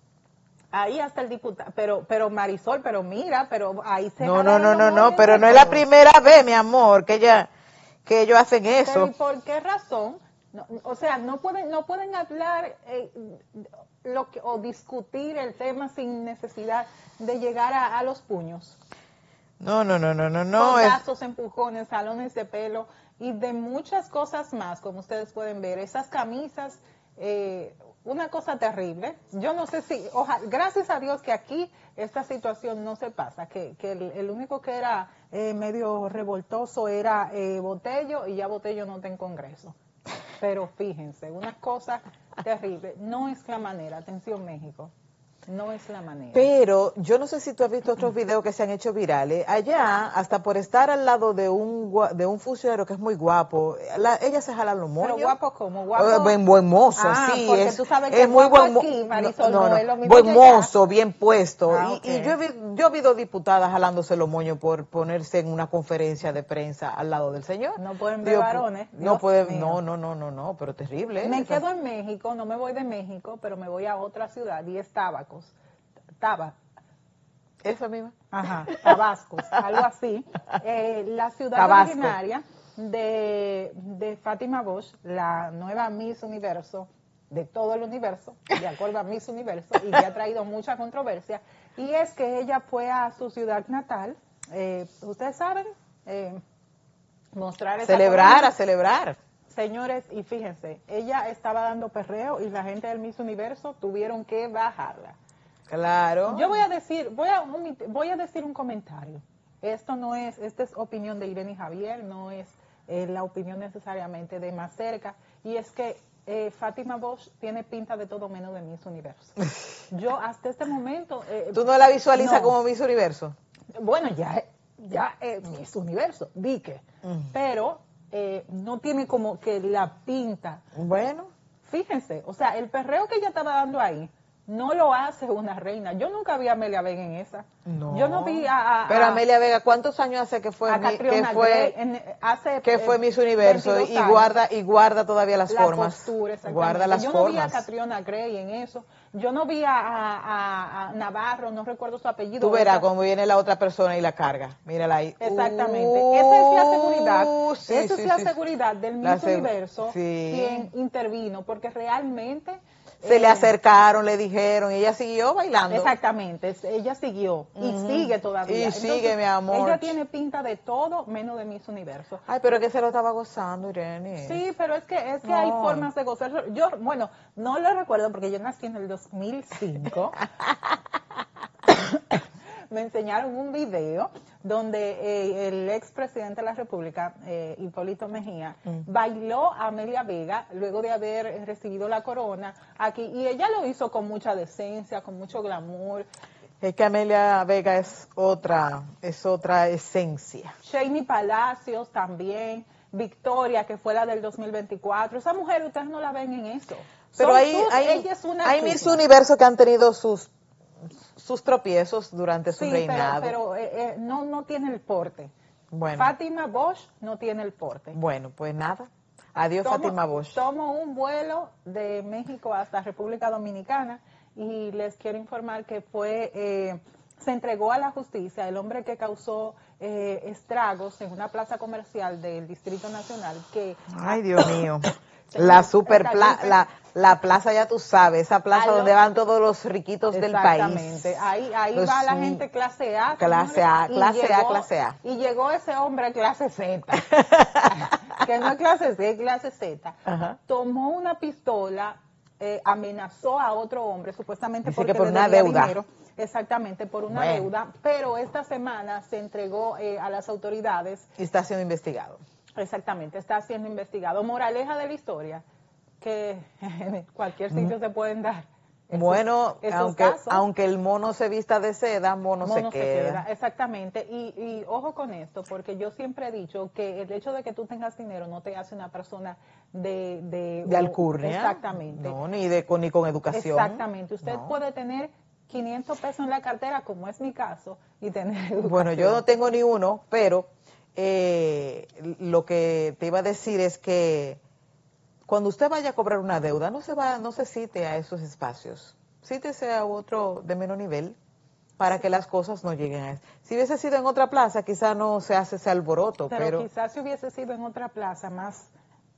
ahí hasta el diputado, pero pero Marisol, pero mira, pero ahí se No, no, no, no, no, pero no es la primera vez, mi amor, que ella que ellos hacen eso. Pero ¿y por qué razón? No, o sea, no pueden no pueden hablar eh, lo que, o discutir el tema sin necesidad de llegar a, a los puños. No, no, no, no, no, no. Codazos, empujones, salones de pelo y de muchas cosas más, como ustedes pueden ver. Esas camisas, eh, una cosa terrible. Yo no sé si, ojalá, gracias a Dios que aquí esta situación no se pasa, que, que el, el único que era eh, medio revoltoso era eh, Botello, y ya Botello no está en Congreso. Pero fíjense, una cosa terrible. No es la manera, atención México, no es la manera. Pero yo no sé si tú has visto otros videos que se han hecho virales. Allá, hasta por estar al lado de un de un funcionario que es muy guapo, la, ella se jala los moños. Pero guapo como guapo. Buen, buen mozo, ah, sí. Porque es, tú sabes que es muy buen mozo. Marisol, no, no, no es lo mismo buen que mozo, allá. bien puesto. Ah, y, okay. y yo he, vi, yo he visto diputadas jalándose los moños por ponerse en una conferencia de prensa al lado del señor. No pueden ver Dios, varones. No Dios pueden, mío. no, no, no, no, no, pero terrible. Me ¿eh? quedo en México, no me voy de México, pero me voy a otra ciudad y es Tabacos. Taba. Esa misma. Ajá, Tabascos, algo así. Eh, la ciudad Tabasco. originaria de, de Fátima Bosch, la nueva Miss Universo, de todo el universo, de acuerdo a Miss Universo, y que ha traído mucha controversia, y es que ella fue a su ciudad natal, eh, ustedes saben, eh, mostrar esa Celebrar, corona. a celebrar. Señores, y fíjense, ella estaba dando perreo y la gente del Miss Universo tuvieron que bajarla. Claro. Yo voy a decir, voy a, voy a decir un comentario. Esto no es, esta es opinión de Irene y Javier, no es eh, la opinión necesariamente de más cerca. Y es que eh, Fátima Bosch tiene pinta de todo menos de Miss Universo. Yo hasta este momento... Eh, ¿Tú no la visualizas no. como Miss Universo? Bueno, ya, ya es Miss Universo, di que. Uh-huh. Pero eh, no tiene como que la pinta. Bueno. Fíjense, o sea, el perreo que ella estaba dando ahí, no lo hace una reina. Yo nunca vi a Amelia Vega en esa. No. Yo no vi a... a Pero Amelia Vega, ¿cuántos años hace que fue, a mi, que Catriona fue, Gray, en, hace, que fue eh, Miss Universo y guarda y guarda todavía las la formas? Postura, guarda las Yo formas. no vi a Catriona Gray en eso. Yo no vi a, a, a Navarro, no recuerdo su apellido. Tú verás esa. cuando viene la otra persona y la carga. Mírala ahí. Exactamente. Uh, esa es la seguridad. Sí, esa sí, es la sí. seguridad del La Miss seg- Universo sí. quien intervino, porque realmente... Se eh, le acercaron, le dijeron, y ella siguió bailando. Exactamente, ella siguió y Uh-huh. sigue todavía. Y Entonces, sigue, mi amor. Ella tiene pinta de todo menos de Miss Universo. Ay, pero es que se lo estaba gozando, Irene. Sí, pero es que es que No. hay formas de gozar. Yo, bueno, no lo recuerdo porque yo nací en el dos mil cinco. Me enseñaron un video donde eh, el expresidente de la República, eh, Hipólito Mejía, mm. bailó a Amelia Vega luego de haber recibido la corona aquí, y ella lo hizo con mucha decencia, con mucho glamour. Es que Amelia Vega es otra, es otra esencia. Shaney Palacios también, Victoria, que fue la del dos mil veinticuatro. Esa mujer, ustedes no la ven en eso. Pero Son hay, sus, hay, ella es una hay chusma. Miss Universo que han tenido sus sus tropiezos durante su sí, reinado. pero, pero eh, eh, no, no tiene el porte. Bueno. Fátima Bosch no tiene el porte. Bueno, pues nada. Adiós, tomo, Fátima Bosch. Tomo un vuelo de México hasta República Dominicana y les quiero informar que fue eh, se entregó a la justicia el hombre que causó eh, estragos en una plaza comercial del Distrito Nacional. Que Ay, Dios mío. La super pla la, la plaza, ya tú sabes, esa plaza Aló. donde van todos los riquitos del país. Exactamente, ahí, ahí Los, va la gente clase A. Clase A, clase llegó, A, clase A. Y llegó ese hombre clase Z, que no es clase C, es clase Z. Ajá. Tomó una pistola eh, amenazó a otro hombre, supuestamente Dice porque que por le una debía deuda. dinero. Exactamente, por una Bueno. deuda, pero esta semana se entregó eh, a las autoridades. Y está siendo investigado. Exactamente, está siendo investigado. Moraleja de la historia, que en cualquier sitio Mm. se pueden dar. Esos- Bueno, esos aunque, casos. aunque el mono se vista de seda, mono, Mono se queda. exactamente. Y, y ojo con esto, porque yo siempre he dicho que el hecho de que tú tengas dinero no te hace una persona de... De, De alcurnia. Exactamente. No, ni, de, con, ni con educación. Exactamente. Usted No. puede tener quinientos pesos en la cartera, como es mi caso, y tener educación. Bueno, yo no tengo ni uno, pero eh, lo que te iba a decir es que cuando usted vaya a cobrar una deuda, no se va, no se cite a esos espacios. Cítese a otro de menor nivel para que las cosas no lleguen a eso. Si hubiese sido en otra plaza, quizá no se hace ese alboroto, Pero, pero... quizás si hubiese sido en otra plaza, más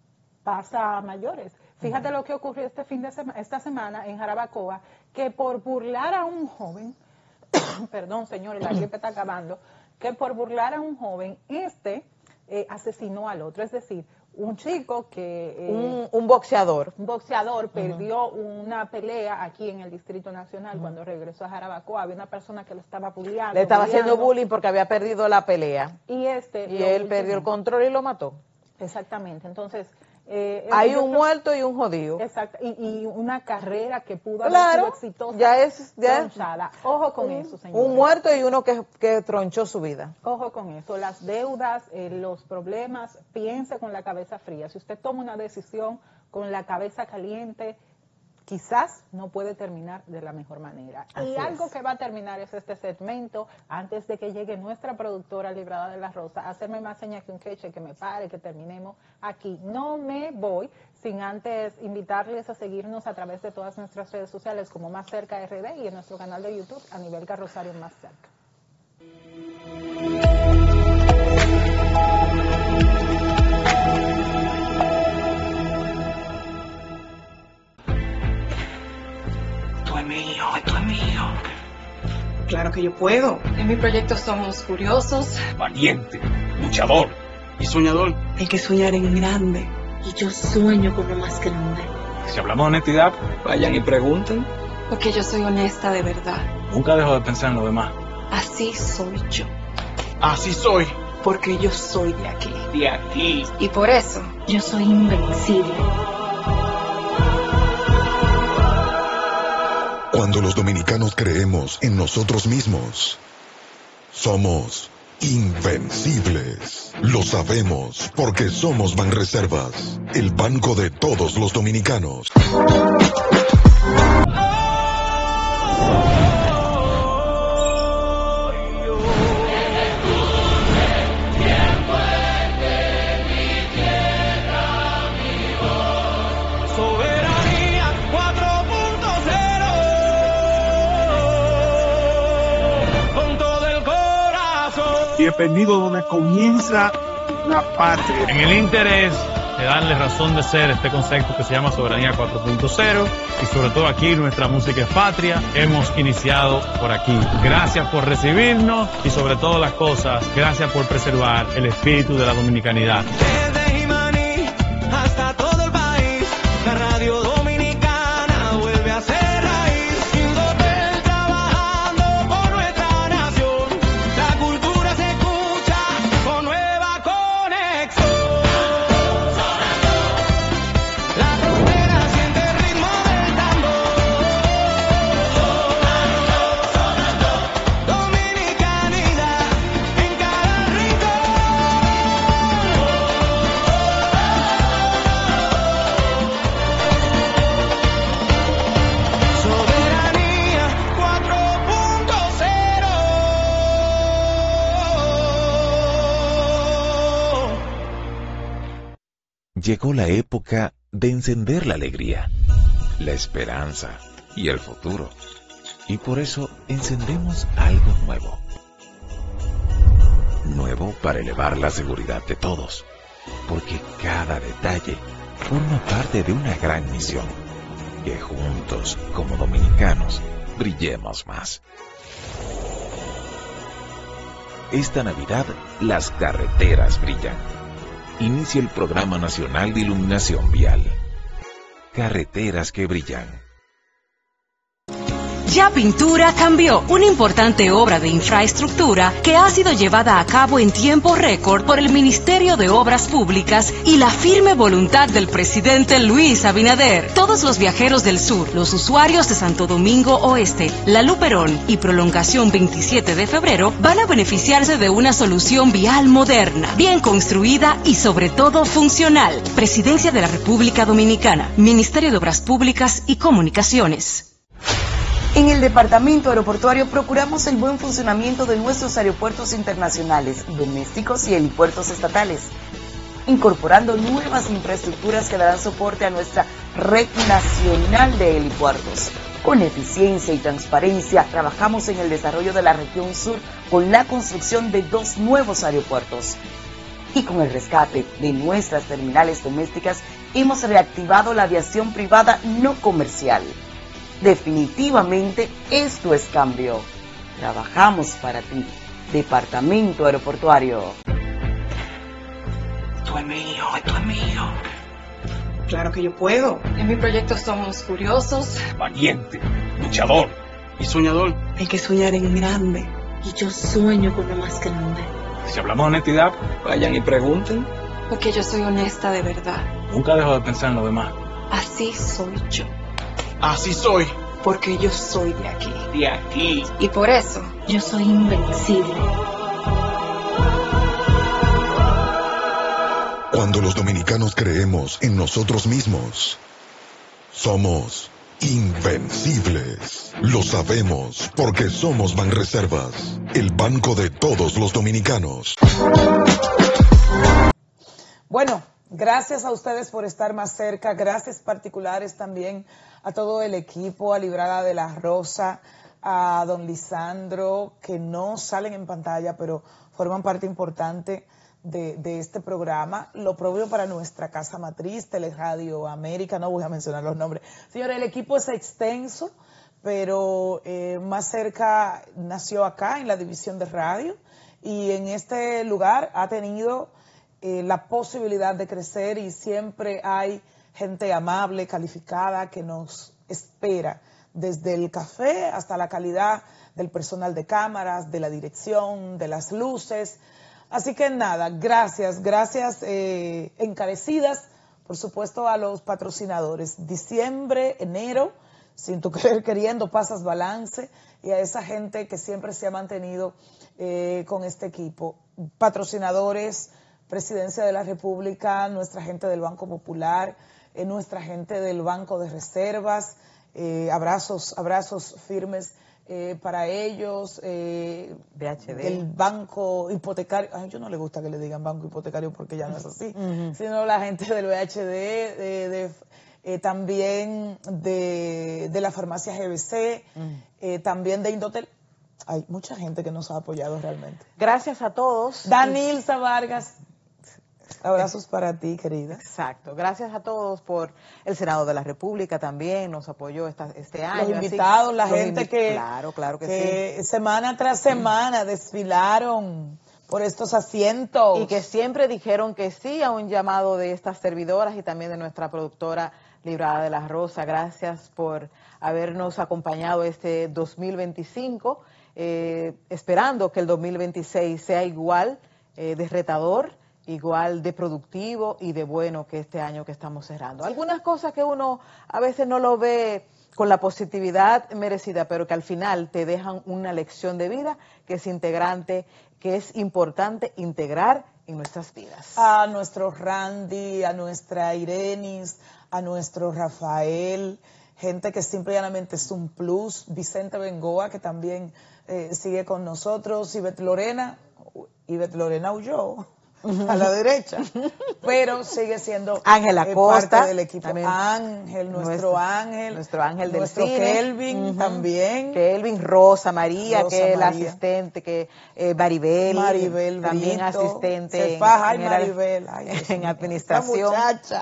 pasa a mayores. Fíjate lo que ocurrió este fin de semana, esta semana en Jarabacoa, que por burlar a un joven, perdón señores, la gripe está acabando, que por burlar a un joven, este eh, asesinó al otro. Es decir, un chico que... eh, un, un boxeador. un boxeador perdió una pelea aquí en el Distrito Nacional cuando regresó a Jarabacoa. Había una persona que lo estaba bulleando. Le estaba haciendo bulleando, bullying porque había perdido la pelea. Y este... Y lo él último- perdió el control y lo mató. Exactamente. Entonces... Eh, Hay yo un creo- muerto y un jodido. Exacto, y, y una carrera que pudo haber Claro, sido exitosa. ya es- ya es- tronchada. Ojo con un, eso, señor. un muerto y uno que, que tronchó su vida. Ojo con eso. Las deudas, eh, los problemas, piense con la cabeza fría. Si usted toma una decisión con la cabeza caliente, quizás no puede terminar de la mejor manera. Así y algo es. que va a terminar es este segmento, antes de que llegue nuestra productora Librada de la Rosa, hacerme más señas que un queche, que me pare, que terminemos aquí. No me voy sin antes invitarles a seguirnos a través de todas nuestras redes sociales como Más Cerca R D y en nuestro canal de YouTube a nivel Carrosario Más Cerca. Esto es mío, esto es mío. Claro que yo puedo. En mi proyecto somos curiosos. Valiente, luchador y soñador. Hay que soñar en grande. Y yo sueño con lo más grande. Si hablamos de honestidad, vayan y pregunten. Porque yo soy honesta de verdad. Nunca dejo de pensar en lo demás. Así soy yo. Así soy. Porque yo soy de aquí. De aquí. Y por eso Yo soy invencible. Cuando los dominicanos creemos en nosotros mismos, somos invencibles. Lo sabemos porque somos Banreservas, el banco de todos los dominicanos. Soberanía cuatro punto cero. Con todo el corazón. Y dependido donde comienza la patria. En el interés de darle razón de ser este concepto que se llama Soberanía cuatro punto cero y sobre todo aquí nuestra música es patria, hemos iniciado por aquí. Gracias por recibirnos y sobre todas las cosas, gracias por preservar el espíritu de la dominicanidad. Desde Jimaní hasta todo el país, la radio dominicana vuelve a ser raíz. Indopel trabajando por nuestra nación, la cultura se escucha con nueva conexión. La frontera siente el ritmo del tambor. Dominicanidad en cada rincón. Soberanía cuatro punto cero. Llegó la época de encender la alegría, la esperanza y el futuro. Y por eso encendemos algo nuevo. Nuevo para elevar la seguridad de todos. Porque cada detalle forma parte de una gran misión. Que juntos, como dominicanos, brillemos más. Esta Navidad, las carreteras brillan. Inicia el Programa Nacional de Iluminación Vial. carreteras que brillan. Ya Pintura cambió, una importante obra de infraestructura que ha sido llevada a cabo en tiempo récord por el Ministerio de Obras Públicas y la firme voluntad del presidente Luis Abinader. Todos los viajeros del sur, los usuarios de Santo Domingo Oeste, La Luperón y Prolongación veintisiete de febrero van a beneficiarse de una solución vial moderna, bien construida y sobre todo funcional. Presidencia de la República Dominicana, Ministerio de Obras Públicas y Comunicaciones. En el Departamento Aeroportuario procuramos el buen funcionamiento de nuestros aeropuertos internacionales, domésticos y helipuertos estatales, incorporando nuevas infraestructuras que darán soporte a nuestra red nacional de helipuertos. Con eficiencia y transparencia, trabajamos en el desarrollo de la región sur con la construcción de dos nuevos aeropuertos. Y con el rescate de nuestras terminales domésticas, hemos reactivado la aviación privada no comercial. Definitivamente esto es cambio. Trabajamos para ti. Departamento Aeroportuario. Tú es mío, tú es mío. Claro que yo puedo. En mi proyecto somos curiosos, Valiente, luchador y soñador. hay que soñar en grande. Y yo sueño con lo más grande. Si hablamos de honestidad, vayan y pregunten. Porque yo soy honesta de verdad. Nunca dejo de pensar en lo demás. Así soy yo. Así soy. Porque yo soy de aquí. De aquí. Y por eso Yo soy invencible. Cuando los dominicanos creemos en nosotros mismos, somos invencibles. Lo sabemos porque somos Banreservas, el banco de todos los dominicanos. Bueno, gracias a ustedes por estar más cerca, gracias particulares también a todo el equipo, a Librada de la Rosa, a don Lisandro, que no salen en pantalla, pero forman parte importante de, de este programa. Lo propio para nuestra casa matriz, Teleradio América, no voy a mencionar los nombres. Señores, el equipo es extenso, pero eh, más cerca nació acá, en la división de radio, y en este lugar ha tenido eh, la posibilidad de crecer, y siempre hay gente amable, calificada, que nos espera, desde el café hasta la calidad del personal de cámaras, de la dirección, de las luces. Así que nada, gracias, gracias eh, encarecidas, por supuesto, a los patrocinadores. Diciembre, enero, sin tu querer queriendo, pasas balance, y a esa gente que siempre se ha mantenido eh, con este equipo. Patrocinadores, Presidencia de la República, nuestra gente del Banco Popular, eh, nuestra gente del Banco de Reservas, eh, abrazos, abrazos firmes eh, para ellos, eh, B H D. el Banco Hipotecario, a ellos no les gusta que le digan Banco Hipotecario porque ya no es así, Ujú. sino la gente del B H D, de, de, eh, también de, de la farmacia G B C, eh, también de Indotel. Hay mucha gente que nos ha apoyado realmente. Gracias a todos. Danilza Vargas, abrazos para ti, querida. Exacto. Gracias a todos por el Senado de la República también, nos apoyó esta, este año. Los así- invitados, la los gente invi- que, Claro, claro que, que sí. semana tras semana desfilaron por estos asientos. Y que siempre dijeron que sí a un llamado de estas servidoras y también de nuestra productora Librada de la Rosa. Gracias por habernos acompañado este dos mil veinticinco, eh, esperando que el dos mil veintiséis sea igual eh, de retador, igual de productivo y de bueno que este año que estamos cerrando. Algunas cosas que uno a veces no lo ve con la positividad merecida, pero que al final te dejan una lección de vida que es integrante, que es importante integrar en nuestras vidas. A nuestro Randy, a nuestra Irenis, a nuestro Rafael, gente que simplemente es un plus, Vicente Bengoa, que también eh, sigue con nosotros, Ivette Lorena, Ivette Lorena huyó a la derecha, pero sigue siendo Ángel eh, Acosta, parte del equipo. también. Ángel, nuestro, Nuestro- Ángel, nuestro Ángel del nuestro cine. Kelvin Ujú. también. Kelvin, Rosa María, Rosa que es la María. asistente, que eh, Maribel, Maribel también Brito, asistente se en- faja, ay, en, el- Maribel, ay, Dios en mío, administración. esta muchacha.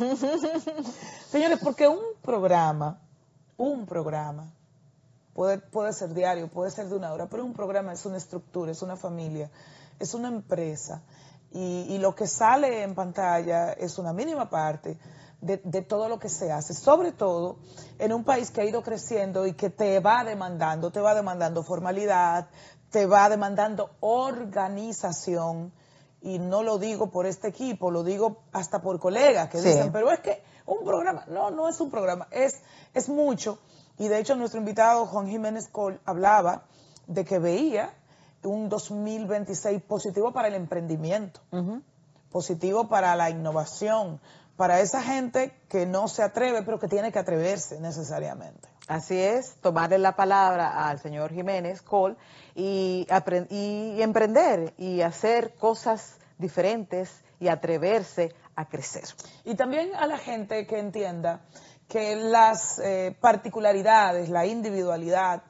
Señores, porque un programa, un programa, puede, puede ser diario, puede ser de una hora, pero un programa es una estructura, es una familia, es una empresa, y, y lo que sale en pantalla es una mínima parte de, de todo lo que se hace, sobre todo en un país que ha ido creciendo y que te va demandando, te va demandando formalidad, te va demandando organización, y no lo digo por este equipo, lo digo hasta por colegas que Sí. dicen, pero es que un programa, no, no es un programa, es, es mucho, y de hecho nuestro invitado Juan Jiménez Coll hablaba de que veía un dos mil veintiséis positivo para el emprendimiento, Ujú. positivo para la innovación, para esa gente que no se atreve, pero que tiene que atreverse necesariamente. Así es, tomarle la palabra al señor Jiménez Coll y, apre- y emprender y hacer cosas diferentes y atreverse a crecer. Y también a la gente que entienda que las eh, particularidades, la individualidad,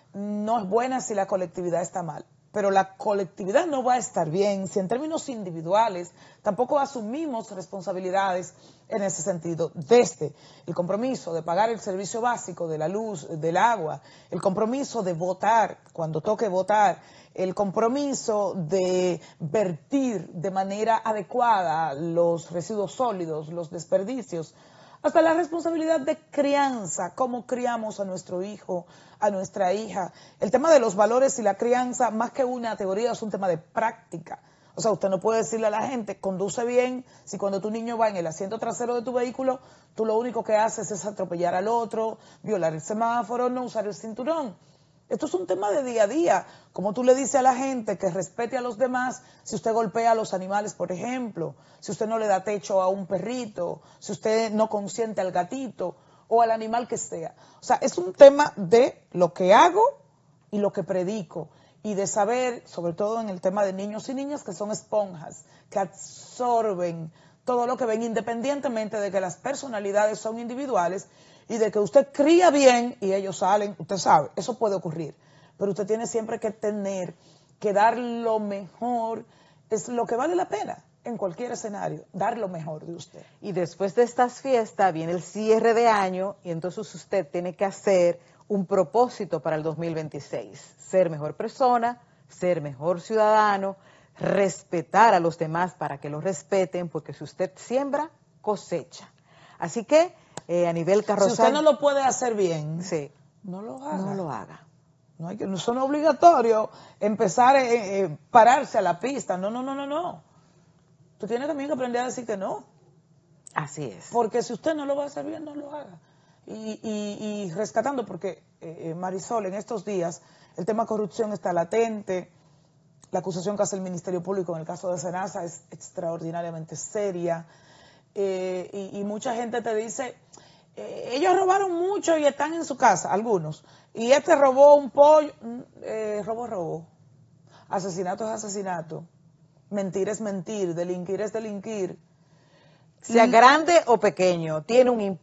no es buena si la colectividad está mal. Pero la colectividad no va a estar bien si en términos individuales tampoco asumimos responsabilidades en ese sentido. Desde el compromiso de pagar el servicio básico de la luz, del agua, el compromiso de votar cuando toque votar, el compromiso de vertir de manera adecuada los residuos sólidos, los desperdicios, hasta la responsabilidad de crianza, cómo criamos a nuestro hijo, a nuestra hija. El tema de los valores y la crianza, más que una teoría, es un tema de práctica. O sea, usted no puede decirle a la gente, conduce bien, si cuando tu niño va en el asiento trasero de tu vehículo, tú lo único que haces es atropellar al otro, violar el semáforo, no usar el cinturón. Esto es un tema de día a día. Como tú le dices a la gente que respete a los demás si usted golpea a los animales, por ejemplo, si usted no le da techo a un perrito, si usted no consiente al gatito o al animal que sea. O sea, es un tema de lo que hago y lo que predico, y de saber, sobre todo en el tema de niños y niñas, que son esponjas, que absorben todo lo que ven, independientemente de que las personalidades son individuales y de que usted cría bien y ellos salen, usted sabe, eso puede ocurrir, pero usted tiene siempre que tener, que dar lo mejor, es lo que vale la pena en cualquier escenario, dar lo mejor de usted. Y después de estas fiestas viene el cierre de año y entonces usted tiene que hacer un propósito para el dos mil veintiséis, ser mejor persona, ser mejor ciudadano, respetar a los demás para que los respeten, porque si usted siembra, cosecha. Así que eh, a nivel carrozal... Si usted no lo puede hacer bien, sí, no lo haga. no lo haga. No hay que, no son obligatorios empezar a eh, eh, pararse a la pista. No, no, no, no, no. Tú tienes también que aprender a decir que no. Así es. Porque si usted no lo va a hacer bien, no lo haga. Y, y, y rescatando, porque eh, Marisol, en estos días, el tema corrupción está latente. La acusación que hace el Ministerio Público en el caso de Senasa es extraordinariamente seria. Eh, y, y mucha gente te dice, eh, ellos robaron mucho y están en su casa, algunos. Y este robó un pollo, eh, robo, robo. Asesinato es asesinato. Mentir es mentir, delinquir es delinquir. Sea grande o pequeño, tiene un